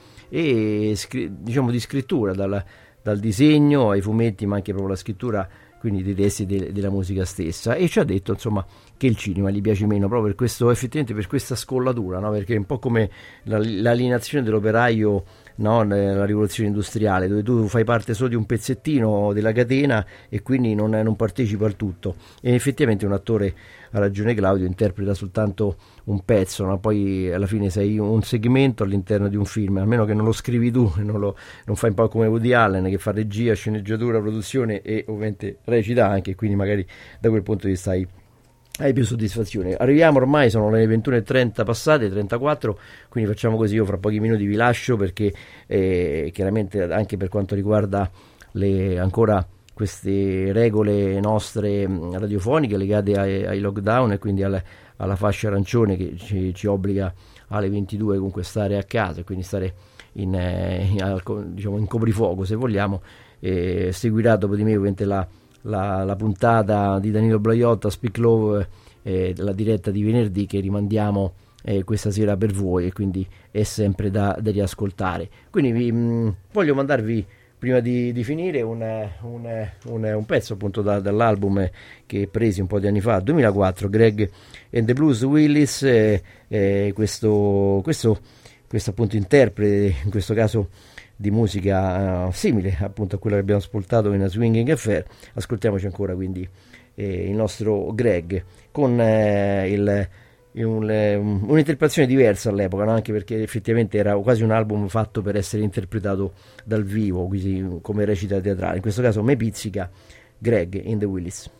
e scri- diciamo di scrittura, dal, dal disegno ai fumetti, ma anche proprio la scrittura, quindi dei testi de- della musica stessa. E ci ha detto, insomma, che il cinema gli piace meno proprio per questo, effettivamente per questa scollatura, no? Perché è un po' come la, l'alienazione dell'operaio, no, nella rivoluzione industriale, dove tu fai parte solo di un pezzettino della catena e quindi non, non partecipa al tutto. E effettivamente un attore, ha ragione Claudio, interpreta soltanto un pezzo, no? Poi alla fine sei un segmento all'interno di un film, almeno che non lo scrivi tu, non, lo, non fai un po' come Woody Allen che fa regia, sceneggiatura, produzione e ovviamente recita anche, quindi magari da quel punto di vista hai hai più soddisfazione. Arriviamo, ormai sono le ventuno e trenta passate, trentaquattro, quindi facciamo così, io fra pochi minuti vi lascio, perché eh, chiaramente anche per quanto riguarda le ancora queste regole nostre radiofoniche legate ai, ai lockdown e quindi alle, alla fascia arancione che ci, ci obbliga alle ventidue comunque stare a casa e quindi stare in, eh, in, diciamo, in coprifuoco, se vogliamo. Eh, seguirà dopo di me ovviamente la La, la puntata di Danilo Blaiotta, Speak Love, eh, la diretta di venerdì che rimandiamo eh, questa sera per voi, e quindi è sempre da, da riascoltare. Quindi vi, mh, voglio mandarvi, prima di, di finire, un, un, un, un pezzo appunto da, dall'album che presi un po' di anni fa, duemilaquattro, Greg and the Blues Willis, eh, eh, questo, questo, questo appunto interprete, in questo caso di musica uh, simile appunto a quella che abbiamo ascoltato in A Swinging Affair. Ascoltiamoci ancora quindi eh, il nostro Greg con eh, il, un, eh, un'interpretazione diversa all'epoca, no? Anche perché effettivamente era quasi un album fatto per essere interpretato dal vivo, quindi come recita teatrale. In questo caso me pizzica Greg in the Willis.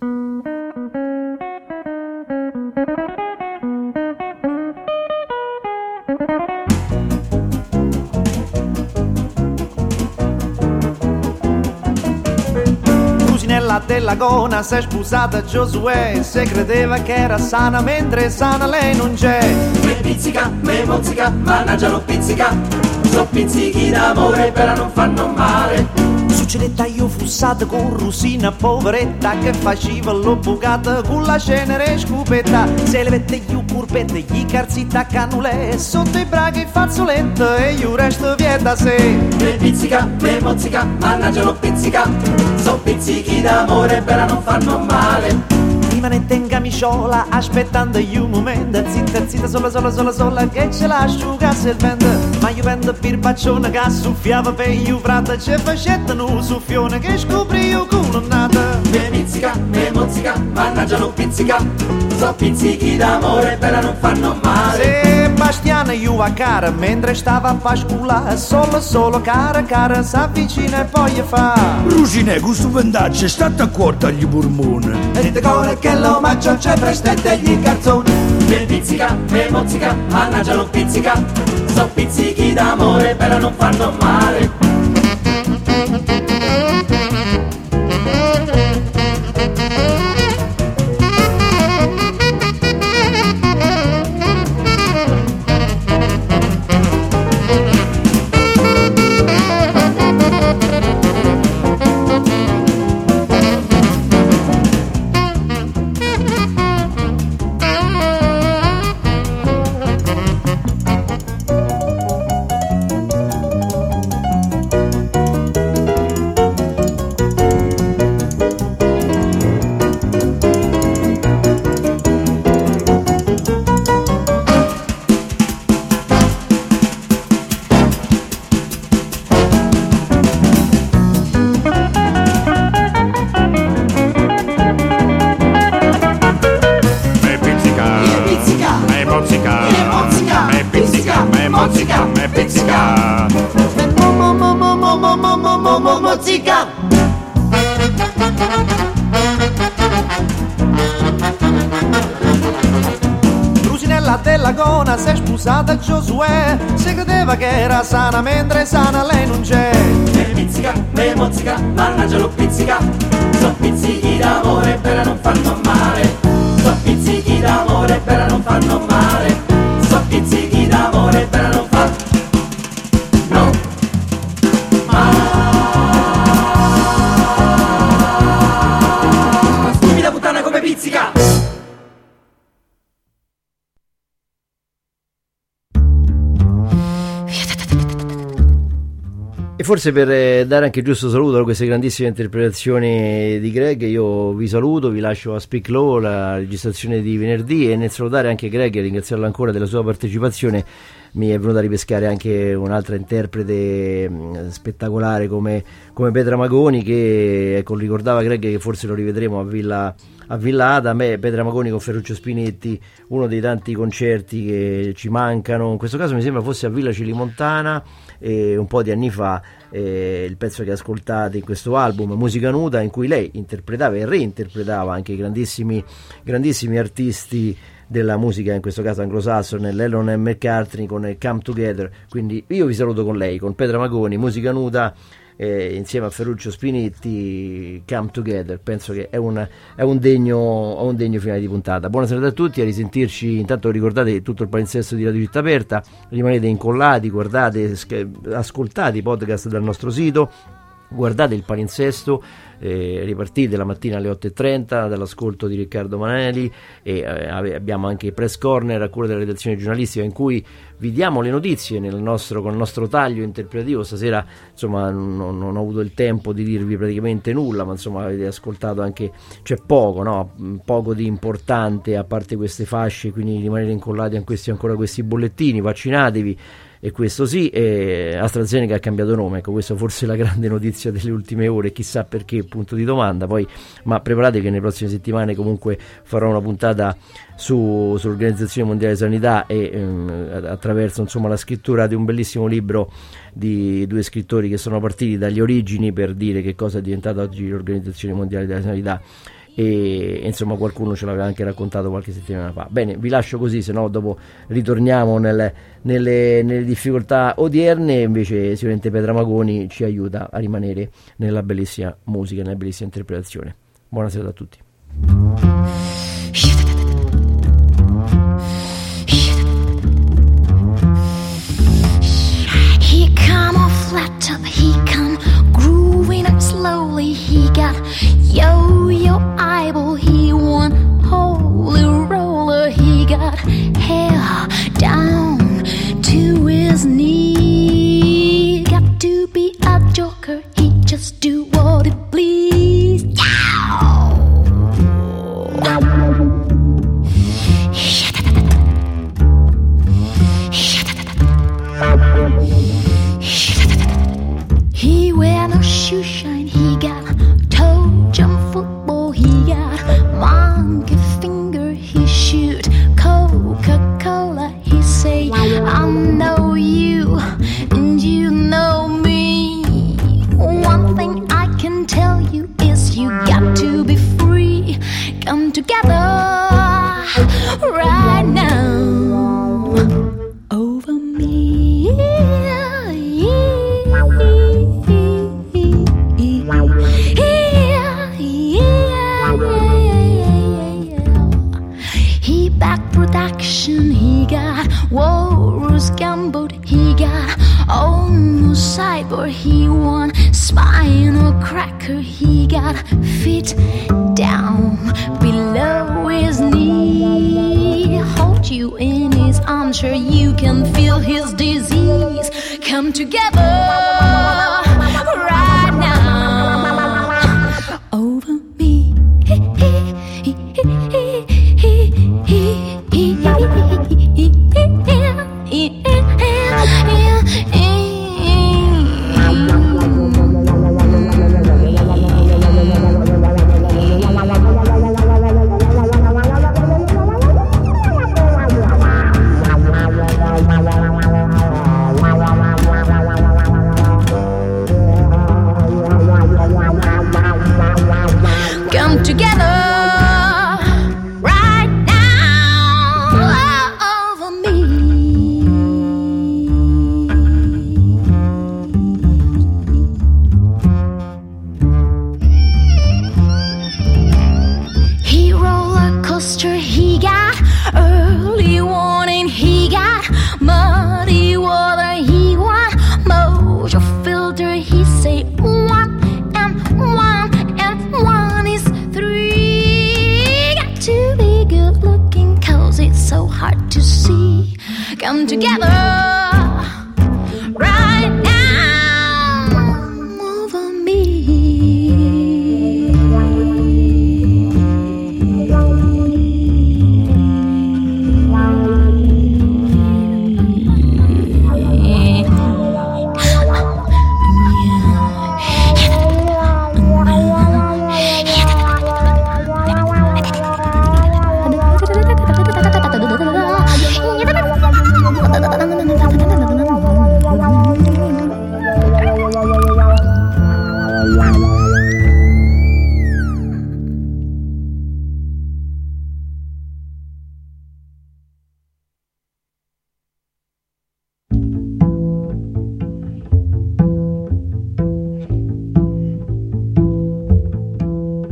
Della Gona si è sposata Giosuè, se credeva che era sana mentre sana lei non c'è. Me pizzica, me mozzica, mannaggia lo pizzica, so pizzichi d'amore però non fanno male. Succedetta io fussata con Rusina poveretta che faceva l'obbugata con la cenere scupetta. Se le vette io curpette, gli carzita canule, sotto i braghi fazzolente e io resto via da sé. Me pizzica, me mozzica, mannaggia lo pizzica, so pizzichi d'amore però non fanno male. Rimanente in camiciola aspettando io un momento, zitta zitta sola sola sola sola che ce l'asciugasse il vento. Ma io vendo pirbaccione che soffiava per io frate, c'è facetta un soffione che scopri io con un'annata. Me pizzica, me mozzica, mannaggia lo pizzica, so pizzichi d'amore però non fanno male. Se Sebastiana io a cara mentre stava a pascolare, solo solo cara cara s'avvicina e poi gli fa: Rusine, questo vendaccio è stato accorto agli burmone. E dite core che l'omaggio c'è prestette gli carzoni. Me pizzica, me mozzica, mannaggia non pizzica. So pizzichi d'amore però non fanno male. Mozzica! Rusinella della Gona si è sposata a Giosuè, si credeva che era sana mentre sana lei non c'è. Me pizzica, me mozzica, mannaggia lo pizzica. So pizzichi d'amore però non fanno male. So pizzichi d'amore però non fanno male. So pizzichi d'amore però non fanno no male. Stupida puttana come pizzica. E forse per eh, dare anche il giusto saluto a queste grandissime interpretazioni di Greg, io vi saluto, vi lascio a Speak Low, la registrazione di venerdì, e nel salutare anche Greg e ringraziarlo ancora della sua partecipazione mi è venuta a ripescare anche un'altra interprete mh, spettacolare come, come Petra Magoni, che ecco, ricordava Greg che forse lo rivedremo a Villa a Villa Ada. A me Petra Magoni con Ferruccio Spinetti, uno dei tanti concerti che ci mancano, in questo caso mi sembra fosse a Villa Cilimontana, eh, un po' di anni fa, eh, il pezzo che ascoltate in questo album Musica Nuda, in cui lei interpretava e reinterpretava anche i grandissimi, grandissimi artisti della musica, in questo caso anglosassone, Lennon e McCartney con Come Together. Quindi io vi saluto con lei, con Petra Magoni, Musica Nuda, eh, insieme a Ferruccio Spinetti, Come Together. Penso che è un, è un degno, un degno finale di puntata. Buonasera a tutti, a risentirci. Intanto ricordate tutto il palinsesto di Radio Città Aperta, rimanete incollati, guardate, ascoltate i podcast dal nostro sito, guardate il palinsesto, eh, ripartite la mattina alle otto e trenta dall'ascolto di Riccardo Manelli, e eh, abbiamo anche il Press Corner a cura della redazione giornalistica, in cui vi diamo le notizie nel nostro, con il nostro taglio interpretativo. Stasera insomma non, non ho avuto il tempo di dirvi praticamente nulla, ma insomma avete ascoltato anche, c'è poco, no? poco di importante a parte queste fasce, quindi rimanete incollati a questi, ancora questi bollettini, vaccinatevi. E questo sì, eh, AstraZeneca ha cambiato nome, ecco, questa forse è la grande notizia delle ultime ore, chissà perché, punto di domanda. Poi, ma preparatevi che nelle prossime settimane comunque farò una puntata su, sull'Organizzazione Mondiale di Sanità, e ehm, attraverso insomma la scrittura di un bellissimo libro di due scrittori che sono partiti dagli origini per dire che cosa è diventata oggi l'Organizzazione Mondiale della Sanità. E insomma qualcuno ce l'aveva anche raccontato qualche settimana fa. Bene, vi lascio così, se no dopo ritorniamo nelle, nelle, nelle difficoltà odierne. Invece sicuramente Petra Magoni ci aiuta a rimanere nella bellissima musica, nella bellissima interpretazione. Buonasera a tutti. He come off flat top, he come grooving up slowly. He got yo-yo eyeball, he one holy roller. He got hair down to his knee. Got to be a joker, he just do what he please. He wear no shoe shine, he got toe jump football, he got monkey finger, he shoot Coca-Cola, he say but he won spinal cracker. He got feet down below his knee. Hold you in his armchair, you can feel his disease come together right now over me. Come together right now over me. He roller coaster, he got early warning, he got muddy water, he want mojo filter, he say one and one and one is three. Got to be good looking cause it's so hard to see. Come together